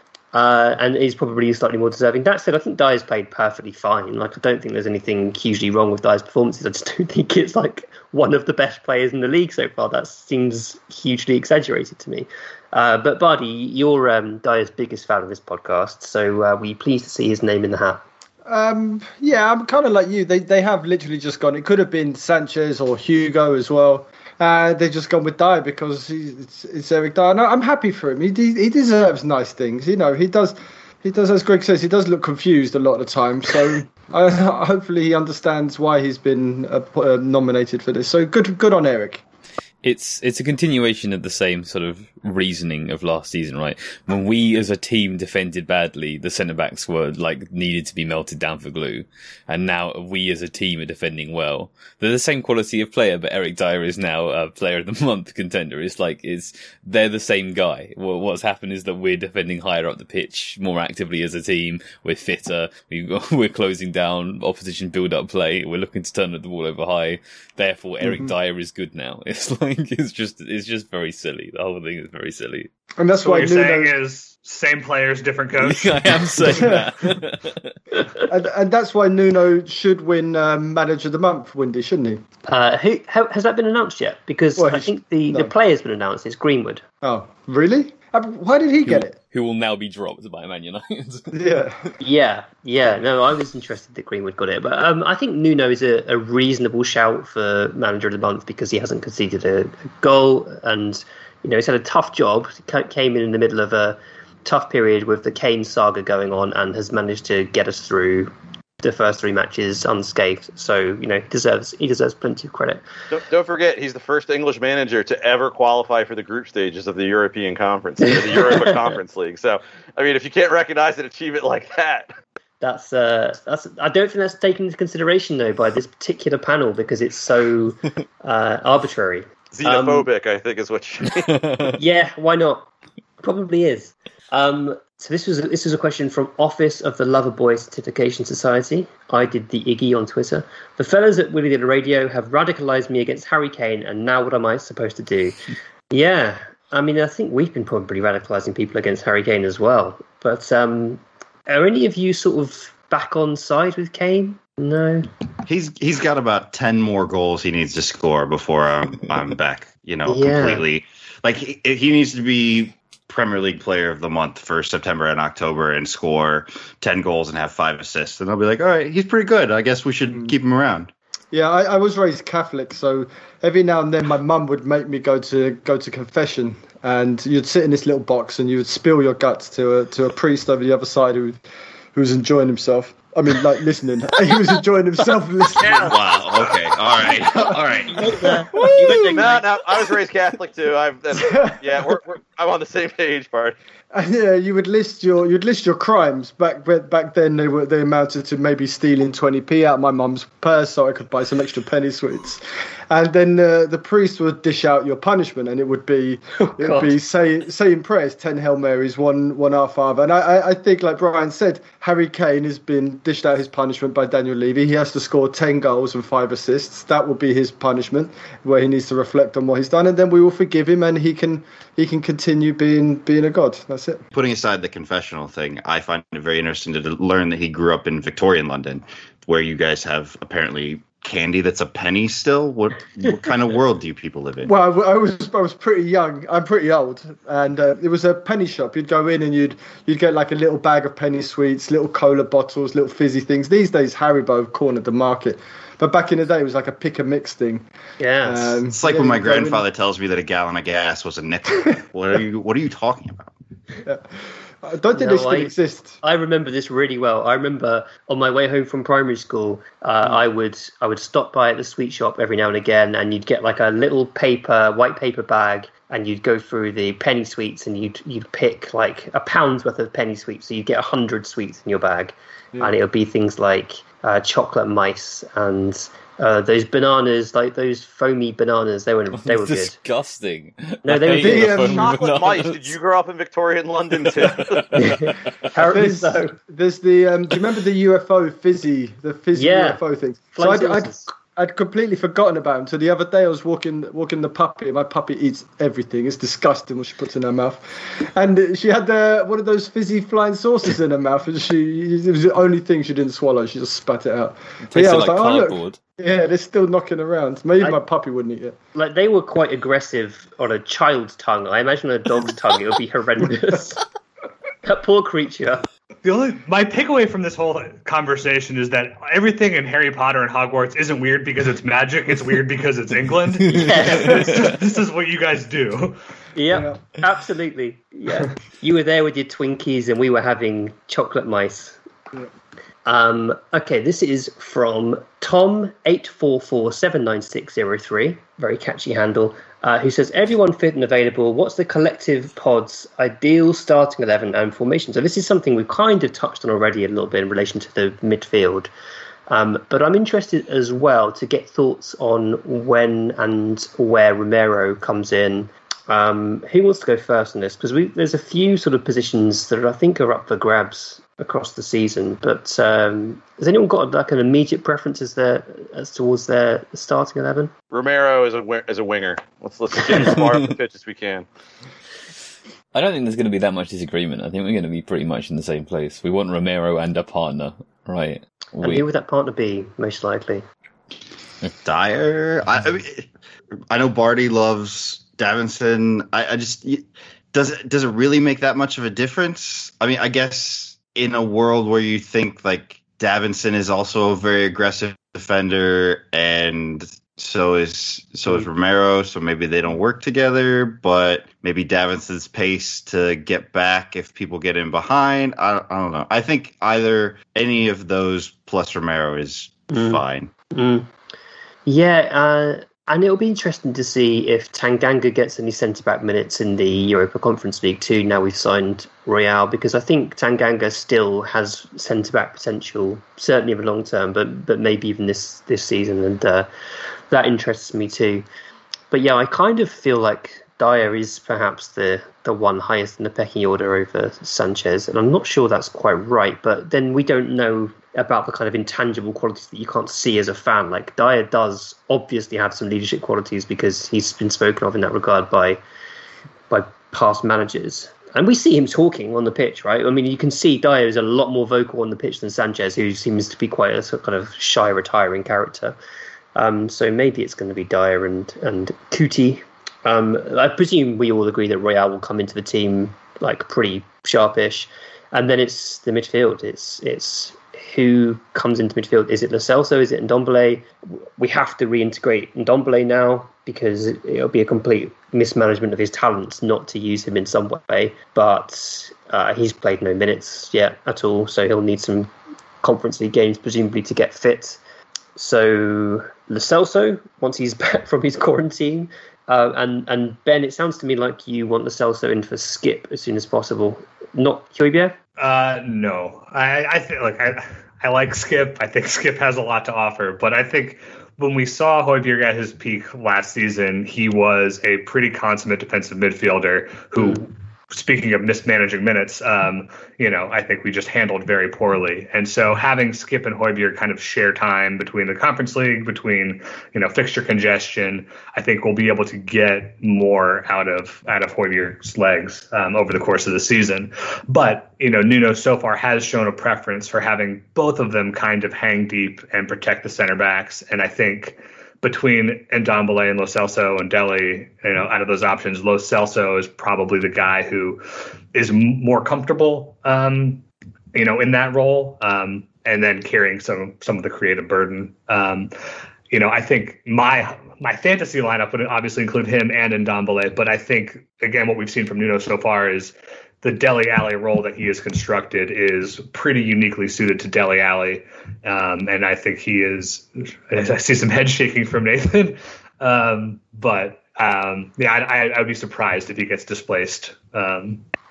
Uh, and he's probably slightly more deserving. That said, I think Dyer's played perfectly fine. Like, I don't think there's anything hugely wrong with Dyer's performances. I just don't think it's like one of the best players in the league so far. That seems hugely exaggerated to me. Uh, but Bardi, you're um, Dyer's biggest fan of this podcast, so uh, were you pleased to see his name in the hat? Um, yeah, I'm kind of like you. They they have literally just gone. It could have been Sanchez or Hugo as well. Uh, they've just gone with Dyer because he's, it's, it's Eric Dyer. No, I'm happy for him. He he deserves nice things. You know, he does. He does, as Greg says, he does look confused a lot of the time. So I, hopefully he understands why he's been uh, uh, nominated for this. So good, good on Eric. It's it's a continuation of the same sort of reasoning of last season, right? When we as a team defended badly, the centre backs were like needed to be melted down for glue, and now we as a team are defending well. They're the same quality of player, but Eric Dyer is now a Player of the Month contender. It's like it's they're the same guy. Well, what's happened is that we're defending higher up the pitch, more actively as a team. We're fitter. We, we're closing down opposition build-up play. We're looking to turn the ball over high. Therefore, Eric mm-hmm. Dyer is good now. It's like. It's just it's just very silly. The whole thing is very silly. And that's so why what you're Nuno... saying is same players, different coach. I am saying that. and, and that's why Nuno should win um, Manager of the Month, Windy, shouldn't he? Uh, who how, has that been announced yet? Because well, I think the, no. the player's been announced. It's Greenwood. Oh, really? Why did he who, get it? Who will now be dropped by Man United. yeah. Yeah, yeah. No, I was interested that Greenwood got it. But um, I think Nuno is a, a reasonable shout for Manager of the Month because he hasn't conceded a, a goal. And, you know, he's had a tough job. He came in in the middle of a tough period with the Kane saga going on and has managed to get us through the first three matches unscathed. So, you know, he deserves he deserves plenty of credit. Don't, don't forget, he's the first English manager to ever qualify for the group stages of the European Conference, or the Europa Conference League. So, I mean, if you can't recognize an achievement like that, that's uh, that's. I don't think that's taken into consideration though by this particular panel because it's so uh, arbitrary. Xenophobic, um, I think, is what you mean. Yeah, why not? Probably is. Um, so this was this was a question from Office of the Loverboy Certification Society. I did the Iggy on Twitter. The fellas at Willie Did a Radio have radicalised me against Harry Kane, and now what am I supposed to do? Yeah, I mean, I think we've been probably radicalising people against Harry Kane as well. But um, are any of you sort of back on side with Kane? No. He's he's got about ten more goals he needs to score before I'm I'm back. You know, yeah. completely. Like he, he needs to be Premier League Player of the Month for September and October and score ten goals and have five assists, and I'll be like, all right, he's pretty good. I guess we should keep him around. Yeah, I, I was raised Catholic, so every now and then my mum would make me go to go to confession, and you'd sit in this little box and you would spill your guts to a to a priest over the other side who who was enjoying himself. I mean, like listening. He was enjoying himself listening. Wow. Okay. All right. All right. no, no. I was raised Catholic too. I've yeah. We're, we're, I'm on the same page, part. And yeah, you would list your you'd list your crimes. Back back then, they were they amounted to maybe stealing twenty p out of my mum's purse so I could buy some extra penny sweets. And then uh, the priest would dish out your punishment, and it would be oh, it would be say saying prayers, ten Hail Marys, one one Our Father. And I, I, I think, like Brian said, Harry Kane has been dished out his punishment by Daniel Levy. He has to score ten goals and five assists. That will be his punishment, where he needs to reflect on what he's done, and then we will forgive him, and he can he can continue being being a god. That's it. Putting aside the confessional thing, I find it very interesting to learn that he grew up in Victorian London, where you guys have apparently candy that's a penny still. What what kind of world do you people live in? Well, I, I was I was pretty young. I'm pretty old, and uh, it was a penny shop. You'd go in and you'd you'd get like a little bag of penny sweets, little cola bottles, little fizzy things. These days, Haribo have cornered the market, but back in the day, it was like a pick and mix thing. Yeah, um, it's like yeah, when my grandfather in... tells me that a gallon of gas was a nickel. What are you What are you talking about? Yeah. I don't think no, they still I, exist. I remember this really well. I remember on my way home from primary school, uh, mm. I would I would stop by at the sweet shop every now and again, and you'd get like a little paper, white paper bag, and you'd go through the penny sweets, and you'd you'd pick like a pound's worth of penny sweets, so you'd get a hundred sweets in your bag, yeah. And it would be things like uh, chocolate mice and Uh, those bananas, like those foamy bananas, they were they were disgusting. Good. No, they were the, um, chocolate mice. Did you grow up in Victorian London too? Apparently there's, so. There's the. Um, do you remember the U F O fizzy, the fizzy yeah. U F O thing? So I'd, I'd, I'd completely forgotten about him. So the other day I was walking walking the puppy. My puppy eats everything. It's disgusting what she puts in her mouth. And she had uh, one of those fizzy flying saucers in her mouth, and she it was the only thing she didn't swallow. She just spat it out. It yeah, I like was like, cardboard. oh, look. Yeah, they're still knocking around. Maybe I, my puppy wouldn't eat it. Like they were quite aggressive on a child's tongue. I imagine on a dog's tongue it would be horrendous. That poor creature. The only my takeaway from this whole conversation is that everything in Harry Potter and Hogwarts isn't weird because it's magic. It's weird because it's England. Yeah. just, this is what you guys do. Yep, yeah, absolutely. Yeah, you were there with your Twinkies, and we were having chocolate mice. Yeah. Um, okay, this is from Tom eight four four seven nine six zero three. Very catchy handle. Uh, who says, everyone fit and available, what's the collective pod's ideal starting eleven and formation? So this is something we've kind of touched on already a little bit in relation to the midfield. Um, but I'm interested as well to get thoughts on when and where Romero comes in. Um, who wants to go first on this? Because there's a few sort of positions that I think are up for grabs across the season. But um, has anyone got like an immediate preference as their as towards their starting eleven? Romero is a as a winger. Let's let's get as far up the pitch as we can. I don't think there's going to be that much disagreement. I think we're going to be pretty much in the same place. We want Romero and a partner, right? And we... who would that partner be, most likely? Dyer. I, I, mean, I know Barty loves Davinson. I, I just does it does it really make that much of a difference? I mean, I guess in a world where you think like Davinson is also a very aggressive defender, and so is so is Romero. So maybe they don't work together, but maybe Davinson's pace to get back if people get in behind. I, I don't know. I think either any of those plus Romero is mm. fine. Mm. Yeah, uh, and it'll be interesting to see if Tanganga gets any centre-back minutes in the Europa Conference League too. Now we've signed Royale, because I think Tanganga still has centre-back potential, certainly in the long term, but but maybe even this this season, and uh, that interests me too. But yeah, I kind of feel like Dyer is perhaps the the one highest in the pecking order over Sanchez, and I'm not sure that's quite right. But then we don't know about the kind of intangible qualities that you can't see as a fan. Like Dyer does obviously have some leadership qualities because he's been spoken of in that regard by by past managers. And we see him talking on the pitch, right? I mean, you can see Dyer is a lot more vocal on the pitch than Sanchez, who seems to be quite a sort of kind of shy, retiring character. Um, so maybe it's going to be Dyer and, and Kuti. Um, I presume we all agree that Royale will come into the team like pretty sharpish. And then it's the midfield. It's it's who comes into midfield. Is it Lo Celso? Is it Ndombele? We have to reintegrate Ndombele now because it'll be a complete mismanagement of his talents not to use him in some way. But uh, he's played no minutes yet at all, so he'll need some Conference League games presumably to get fit. So Lo Celso, once he's back from his quarantine, uh, and and Ben, it sounds to me like you want Lo Celso in for Skip as soon as possible. Not Højbjerg? Uh, no, I, I think like I, I like Skip. I think Skip has a lot to offer, but I think when we saw Højbjerg at his peak last season, he was a pretty consummate defensive midfielder who, mm. speaking of mismanaging minutes, um, you know, I think we just handled very poorly. And so having Skip and Højbjerg kind of share time between the Conference League, between, you know, fixture congestion, I think we'll be able to get more out of out of Højbjerg's legs um, over the course of the season. But, you know, Nuno so far has shown a preference for having both of them kind of hang deep and protect the center backs. And I think between Ndombele and Lo Celso and Dele, you know, out of those options, Lo Celso is probably the guy who is m- more comfortable, um, you know, in that role, um, and then carrying some some of the creative burden. Um, you know, I think my my fantasy lineup would obviously include him and Ndombele, but I think again what we've seen from Nuno so far is the Dele Alli role that he has constructed is pretty uniquely suited to Dele Alli. Um, and I think he is, I see some head shaking from Nathan, um, but um, yeah, I, I, I would be surprised if he gets displaced um,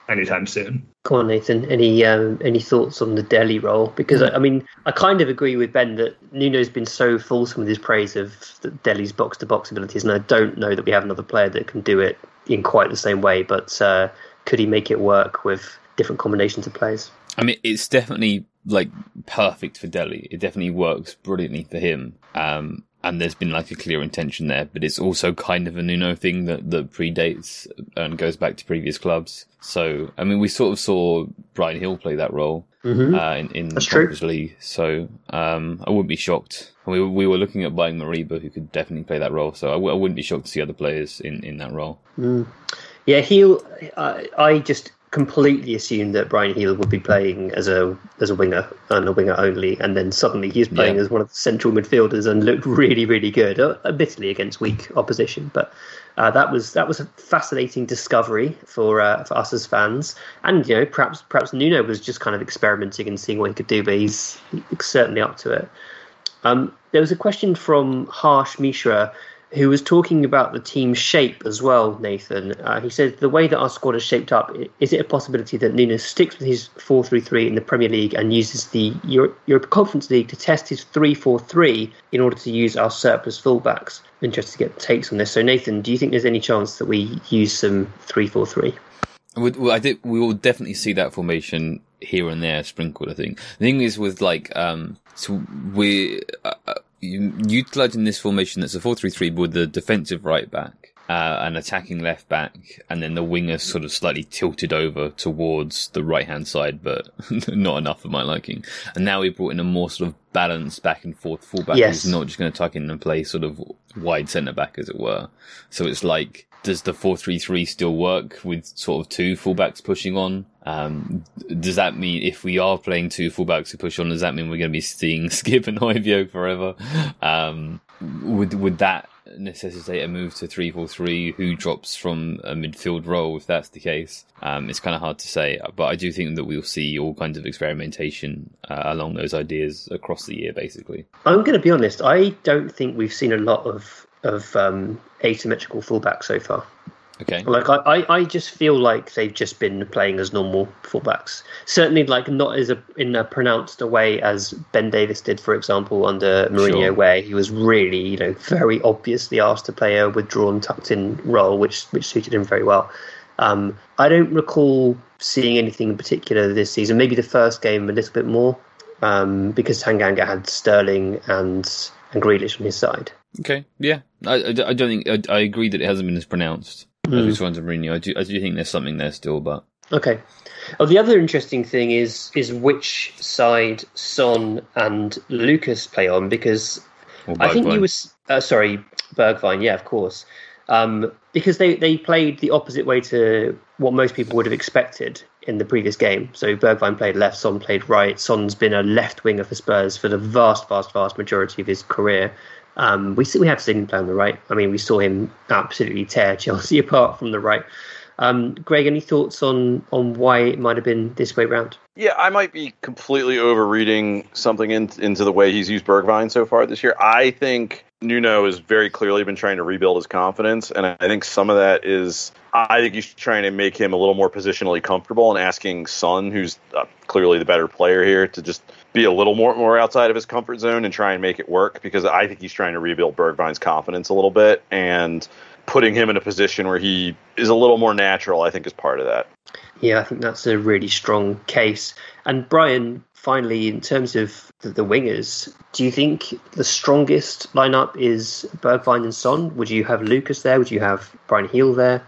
anytime soon. Come on, Nathan. Any um, any thoughts on the Dele role? Because I, I mean, I kind of agree with Ben that Nuno's been so fulsome with his praise of Dele's box-to-box abilities, and I don't know that we have another player that can do it in quite the same way. But uh, could he make it work with different combinations of players? I mean, it's definitely like perfect for Dele. It definitely works brilliantly for him. Um, and there's been like a clear intention there, but it's also kind of a Nuno thing that, that predates and goes back to previous clubs. So, I mean, we sort of saw Bryan Gil play that role mm-hmm. uh, in, in the That's Conference true. League. So, um, I wouldn't be shocked. We, we were looking at buying Mariba, who could definitely play that role. So I, w- I wouldn't be shocked to see other players in, in that role. Mm. Yeah, Gil, I, I just completely assumed that Bryan Gil would be playing as a as a winger and a winger only, and then suddenly he's playing yeah. as one of the central midfielders and looked really, really good, uh, admittedly against weak opposition. But uh, that was that was a fascinating discovery for uh, for us as fans. And you know, perhaps perhaps Nuno was just kind of experimenting and seeing what he could do, but he's certainly up to it. Um, there was a question from Harsh Mishra, who was talking about the team shape as well, Nathan. Uh, he said, the way that our squad is shaped up, is it a possibility that Nuno sticks with his four three three in the Premier League and uses the Euro- Europa Conference League to test his three four three in order to use our surplus fullbacks? I'm interested to get takes on this. So, Nathan, do you think there's any chance that we use some three four three? Well, I did, we will definitely see that formation here and there sprinkled, I think. The thing is with, like, um, so we... Uh, utilising this formation that's a four three three with the defensive right back, uh, an attacking left back, and then the wingers sort of slightly tilted over towards the right hand side, but not enough for my liking. And now we've brought in a more sort of balanced back and forth fullback yes. who's not just going to tuck in and play sort of wide centre back, as it were. So it's like, does the four three three still work with sort of two fullbacks pushing on? Um, does that mean if we are playing two fullbacks who push on, does that mean we're going to be seeing Skip and Højbjerg forever? Um, would would that necessitate a move to three four three? Who drops from a midfield role if that's the case? Um, it's kind of hard to say, but I do think that we'll see all kinds of experimentation uh, along those ideas across the year, basically. I'm going to be honest, I don't think we've seen a lot of of um, asymmetrical fullbacks so far. Okay. Like I, I, I just feel like they've just been playing as normal fullbacks. Certainly, like not as a in a pronounced a way as Ben Davies did, for example, under Mourinho, Sure. where he was really, you know, very obviously asked to play a withdrawn, tucked-in role, which which suited him very well. Um, I don't recall seeing anything in particular this season. Maybe the first game a little bit more, um, because Tanganga had Sterling and and Grealish on his side. Okay, yeah, I, I, I don't think I, I agree that it hasn't been as pronounced. Mm. As one's Mourinho. I do, I do think there's something there still, but okay. Oh, the other interesting thing is is which side Son and Lucas play on, because I think you was uh, sorry Bergwijn, yeah, of course, um, because they, they played the opposite way to what most people would have expected in the previous game. So Bergwijn played left, Son played right. Son's been a left winger for Spurs for the vast, vast, vast majority of his career. Um, we we have seen him play on the right. I mean, we saw him absolutely tear Chelsea apart from the right. Um, Greg, any thoughts on, on why it might have been this way round? Yeah, I might be completely overreading something in, into the way he's used Bergwijn so far this year. I think Nuno has very clearly been trying to rebuild his confidence, and I think some of that is, I think he's trying to make him a little more positionally comfortable and asking Son, who's uh, clearly the better player here, to just be a little more, more outside of his comfort zone and try and make it work, because I think he's trying to rebuild Bergwijn's confidence a little bit, and putting him in a position where he is a little more natural, I think, is part of that. Yeah, I think that's a really strong case. And Brian, finally, in terms of the, the wingers, do you think the strongest lineup is Bergwijn and Son? Would you have Lucas there? Would you have Bryan Gil there?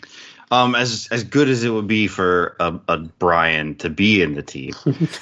Um, as as good as it would be for a, a Brian to be in the team,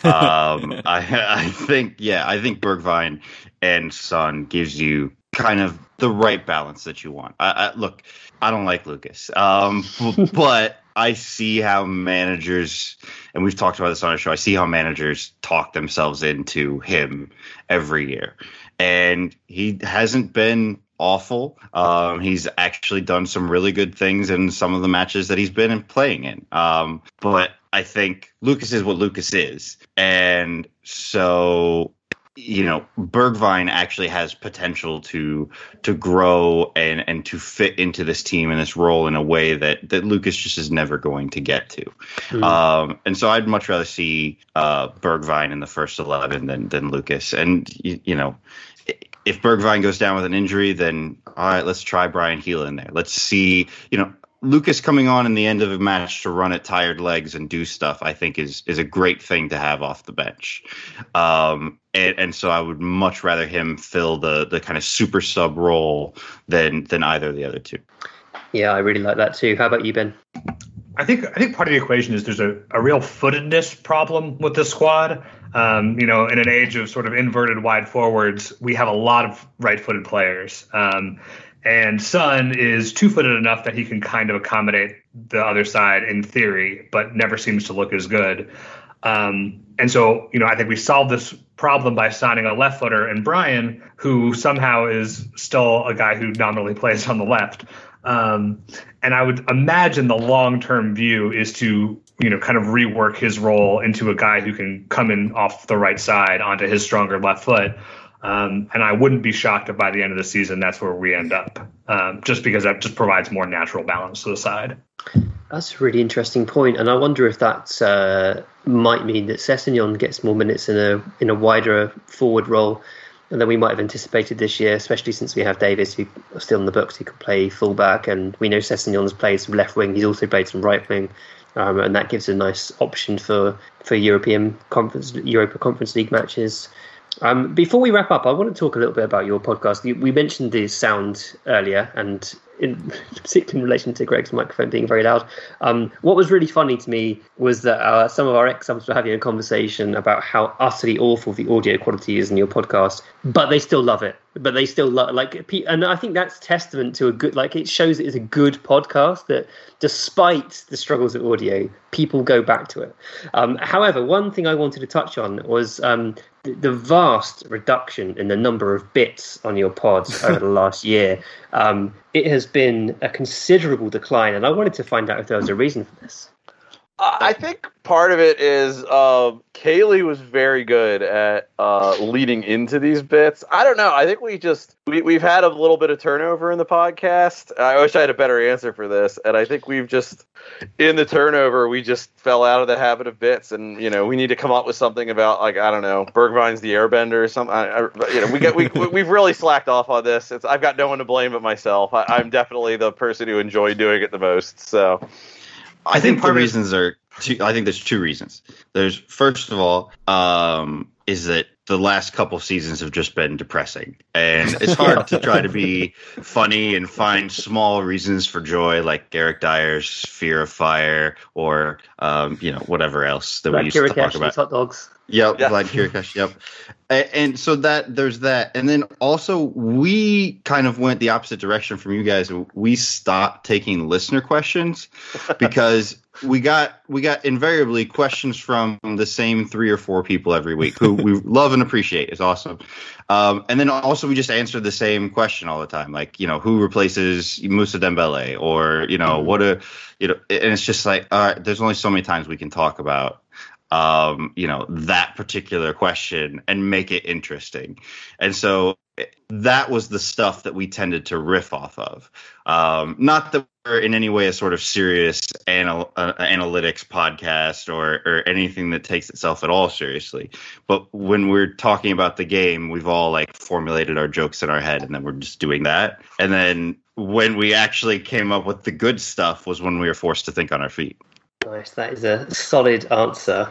um, I I think yeah, I think Bergwijn and Son gives you kind of the right balance that you want. I, I, look, I don't like Lucas, um, but I see how managers, and we've talked about this on our show, I see how managers talk themselves into him every year. And he hasn't been awful. Um, he's actually done some really good things in some of the matches that he's been in playing in. Um, but I think Lucas is what Lucas is. And so you know, Bergwijn actually has potential to to grow and, and to fit into this team and this role in a way that, that Lucas just is never going to get to. Mm. Um, and so I'd much rather see uh, Bergwijn in the first eleven than than Lucas. And, you, you know, if Bergwijn goes down with an injury, then all right, let's try Brian Gila in there. Let's see, you know, Lucas coming on in the end of a match to run at tired legs and do stuff, I think is is a great thing to have off the bench. Um, and, and so I would much rather him fill the the kind of super sub role than than either of the other two. Yeah, I really like that too. How about you, Ben? I think I think part of the equation is there's a, a real footedness problem with this squad. Um, you know, in an age of sort of inverted wide forwards, we have a lot of right-footed players. Um, and Son is two-footed enough that he can kind of accommodate the other side in theory, but never seems to look as good. Um, and so, you know, I think we solved this problem by signing a left footer in Brian, who somehow is still a guy who nominally plays on the left. Um, and I would imagine the long-term view is to, you know, kind of rework his role into a guy who can come in off the right side onto his stronger left foot. Um, and I wouldn't be shocked if by the end of the season, that's where we end up, um, just because that just provides more natural balance to the side. That's a really interesting point. And I wonder if that uh, might mean that Sessegnon gets more minutes in a in a wider forward role than we might have anticipated this year, especially since we have Davis, who are still in the books, who can play fullback. And we know Sessegnon's played some left wing. He's also played some right wing. Um, and that gives a nice option for, for European Conference, Europa Conference League matches. Um, before we wrap up, I want to talk a little bit about your podcast. You, we mentioned the sound earlier, and in particular in relation to Greg's microphone being very loud. Um, what was really funny to me was that uh, some of our ex-subs were having a conversation about how utterly awful the audio quality is in your podcast, but they still love it. But they still love, like, and I think that's testament to a good, like, it shows it is a good podcast that despite the struggles of audio, people go back to it. Um, however, one thing I wanted to touch on was um, the, the vast reduction in the number of bits on your pods over the last year. Um, it has been a considerable decline, and I wanted to find out if there was a reason for this. I think part of it is uh, Kaylee was very good at uh, leading into these bits. I don't know. I think we just we, we've had a little bit of turnover in the podcast. I wish I had a better answer for this, and I think we've just in the turnover we just fell out of the habit of bits, and you know we need to come up with something about, like, I don't know, Bergwijn's the Airbender or something. I, I, you know we get we we've really slacked off on this. It's I've got no one to blame but myself. I, I'm definitely the person who enjoyed doing it the most. So. I think the reasons are two, I think there's two reasons. There's, first of all, um, is that the last couple seasons have just been depressing, and it's hard to try to be funny and find small reasons for joy, like Eric Dyer's Fear of Fire, or um, you know, whatever else that Vlad we used Kirikesh, to talk about. Hot dogs. Yep, yeah. Vlad Kirikesh, yep. And, and so that there's that. And then also we kind of went the opposite direction from you guys. We stopped taking listener questions because we got we got invariably questions from the same three or four people every week who we love and appreciate. It's awesome. Um, and then also we just answered the same question all the time, like, you know, who replaces Moussa Dembele, or, you know, what a, you know, and it's just like, all right, there's only so many times we can talk about um, you know, that particular question and make it interesting. And so that was the stuff that we tended to riff off of. Um, not that we're in any way a sort of serious anal- uh, analytics podcast or, or anything that takes itself at all seriously. But when we're talking about the game, we've all like formulated our jokes in our head, and then we're just doing that. And then when we actually came up with the good stuff was when we were forced to think on our feet. Nice. That is a solid answer.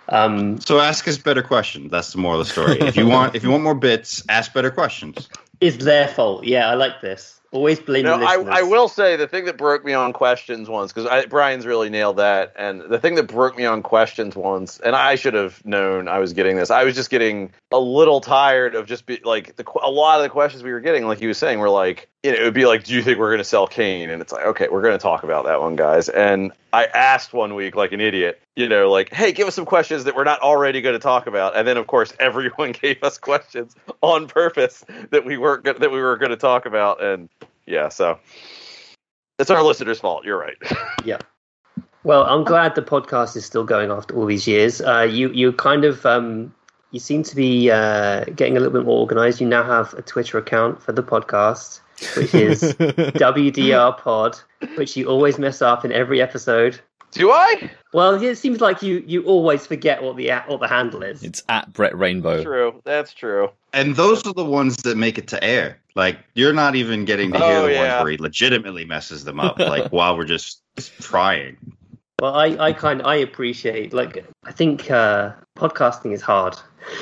Um, so ask us better questions. That's the moral of the story. If you want, if you want more bits, ask better questions. It's their fault. Yeah, I like this. Always blame no, the listeners. I, I will say the thing that broke me on questions once, because Brian's really nailed that, and the thing that broke me on questions once, and I should have known I was getting this. I was just getting a little tired of just be like the, a lot of the questions we were getting, like he was saying, were like, you know, it would be like, do you think we're going to sell Kane? And it's like, okay, we're going to talk about that one, guys. And I asked one week, like an idiot, you know, like, hey, give us some questions that we're not already going to talk about. And then, of course, everyone gave us questions on purpose that we weren't go- that we were going to talk about. And yeah, so it's our listeners' fault. You're right. Yeah. Well, I'm glad the podcast is still going after all these years. Uh, you you kind of um, you seem to be uh, getting a little bit more organised. You now have a Twitter account for the podcast, which is W D R Pod, which you always mess up in every episode. Do I? Well, it seems like you, you always forget what the what the handle is. It's at Brett Rainbow. True, that's true. And those are the ones that make it to air. Like, you're not even getting to hear oh, the yeah. ones where he legitimately messes them up, like, while we're just trying. Well, I, I kind of, I appreciate, like, I think uh, podcasting is hard.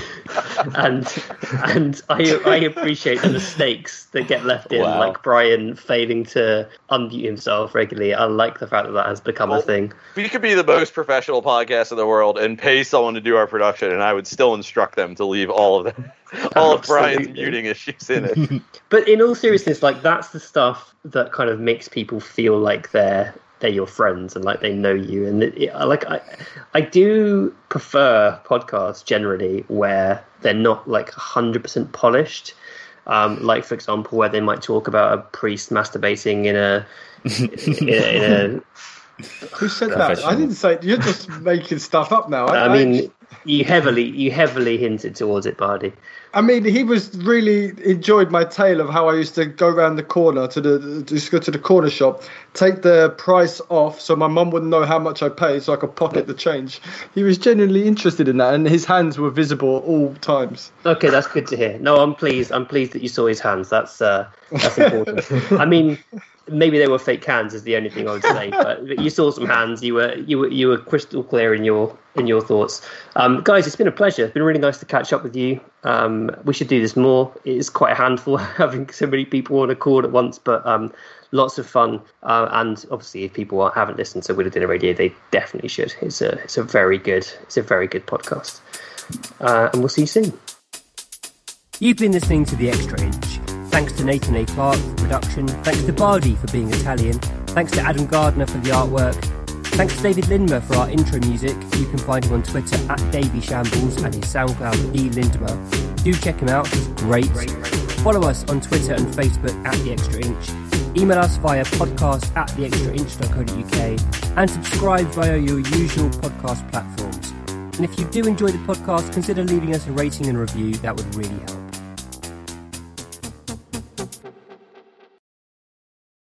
and and I I appreciate the mistakes that get left in, wow. like Brian failing to unmute himself regularly. I like the fact that that has become well, a thing. We could be the most professional podcast in the world and pay someone to do our production, and I would still instruct them to leave all of them, all of Brian's muting issues in it. But in all seriousness, like that's the stuff that kind of makes people feel like they're they're your friends and like they know you. And it, it, like I, I do prefer podcasts generally where they're not like one hundred percent polished. Um, like, for example, where they might talk about a priest masturbating in a... in a, in a Who said that? I didn't say... You're just making stuff up now. I, I mean, you heavily you heavily hinted towards it, Bardi. I mean, he was really enjoyed my tale of how I used to go around the corner to the just go to the corner shop, take the price off so my mum wouldn't know how much I paid so I could pocket the change. He was genuinely interested in that, and his hands were visible at all times. Okay, that's good to hear. No, I'm pleased. I'm pleased that you saw his hands. That's uh, that's important. I mean, maybe they were fake hands is the only thing I would say, but, but you saw some hands. You were you were you were crystal clear in your in your thoughts. Um, guys, it's been a pleasure. It's been really nice to catch up with you. Um, we should do this more. It's quite a handful having so many people on a call at once, but um, lots of fun. Uh, and obviously, if people haven't listened to Wheel of Dinner Radio, they definitely should. It's a it's a very good it's a very good podcast. Uh, and we'll see you soon. You've been listening to The Extra Inch. Thanks to Nathan A. Clark for production. Thanks to Bardi for being Italian. Thanks to Adam Gardner for the artwork. Thanks to David Lindmer for our intro music. You can find him on Twitter at Davy Shambles and his SoundCloud D Lindmer. Do check him out, he's great. Follow us on Twitter and Facebook at The Extra Inch. Email us via podcast at the extra inch dot co dot uk and subscribe via your usual podcast platforms. And if you do enjoy the podcast, consider leaving us a rating and review, that would really help.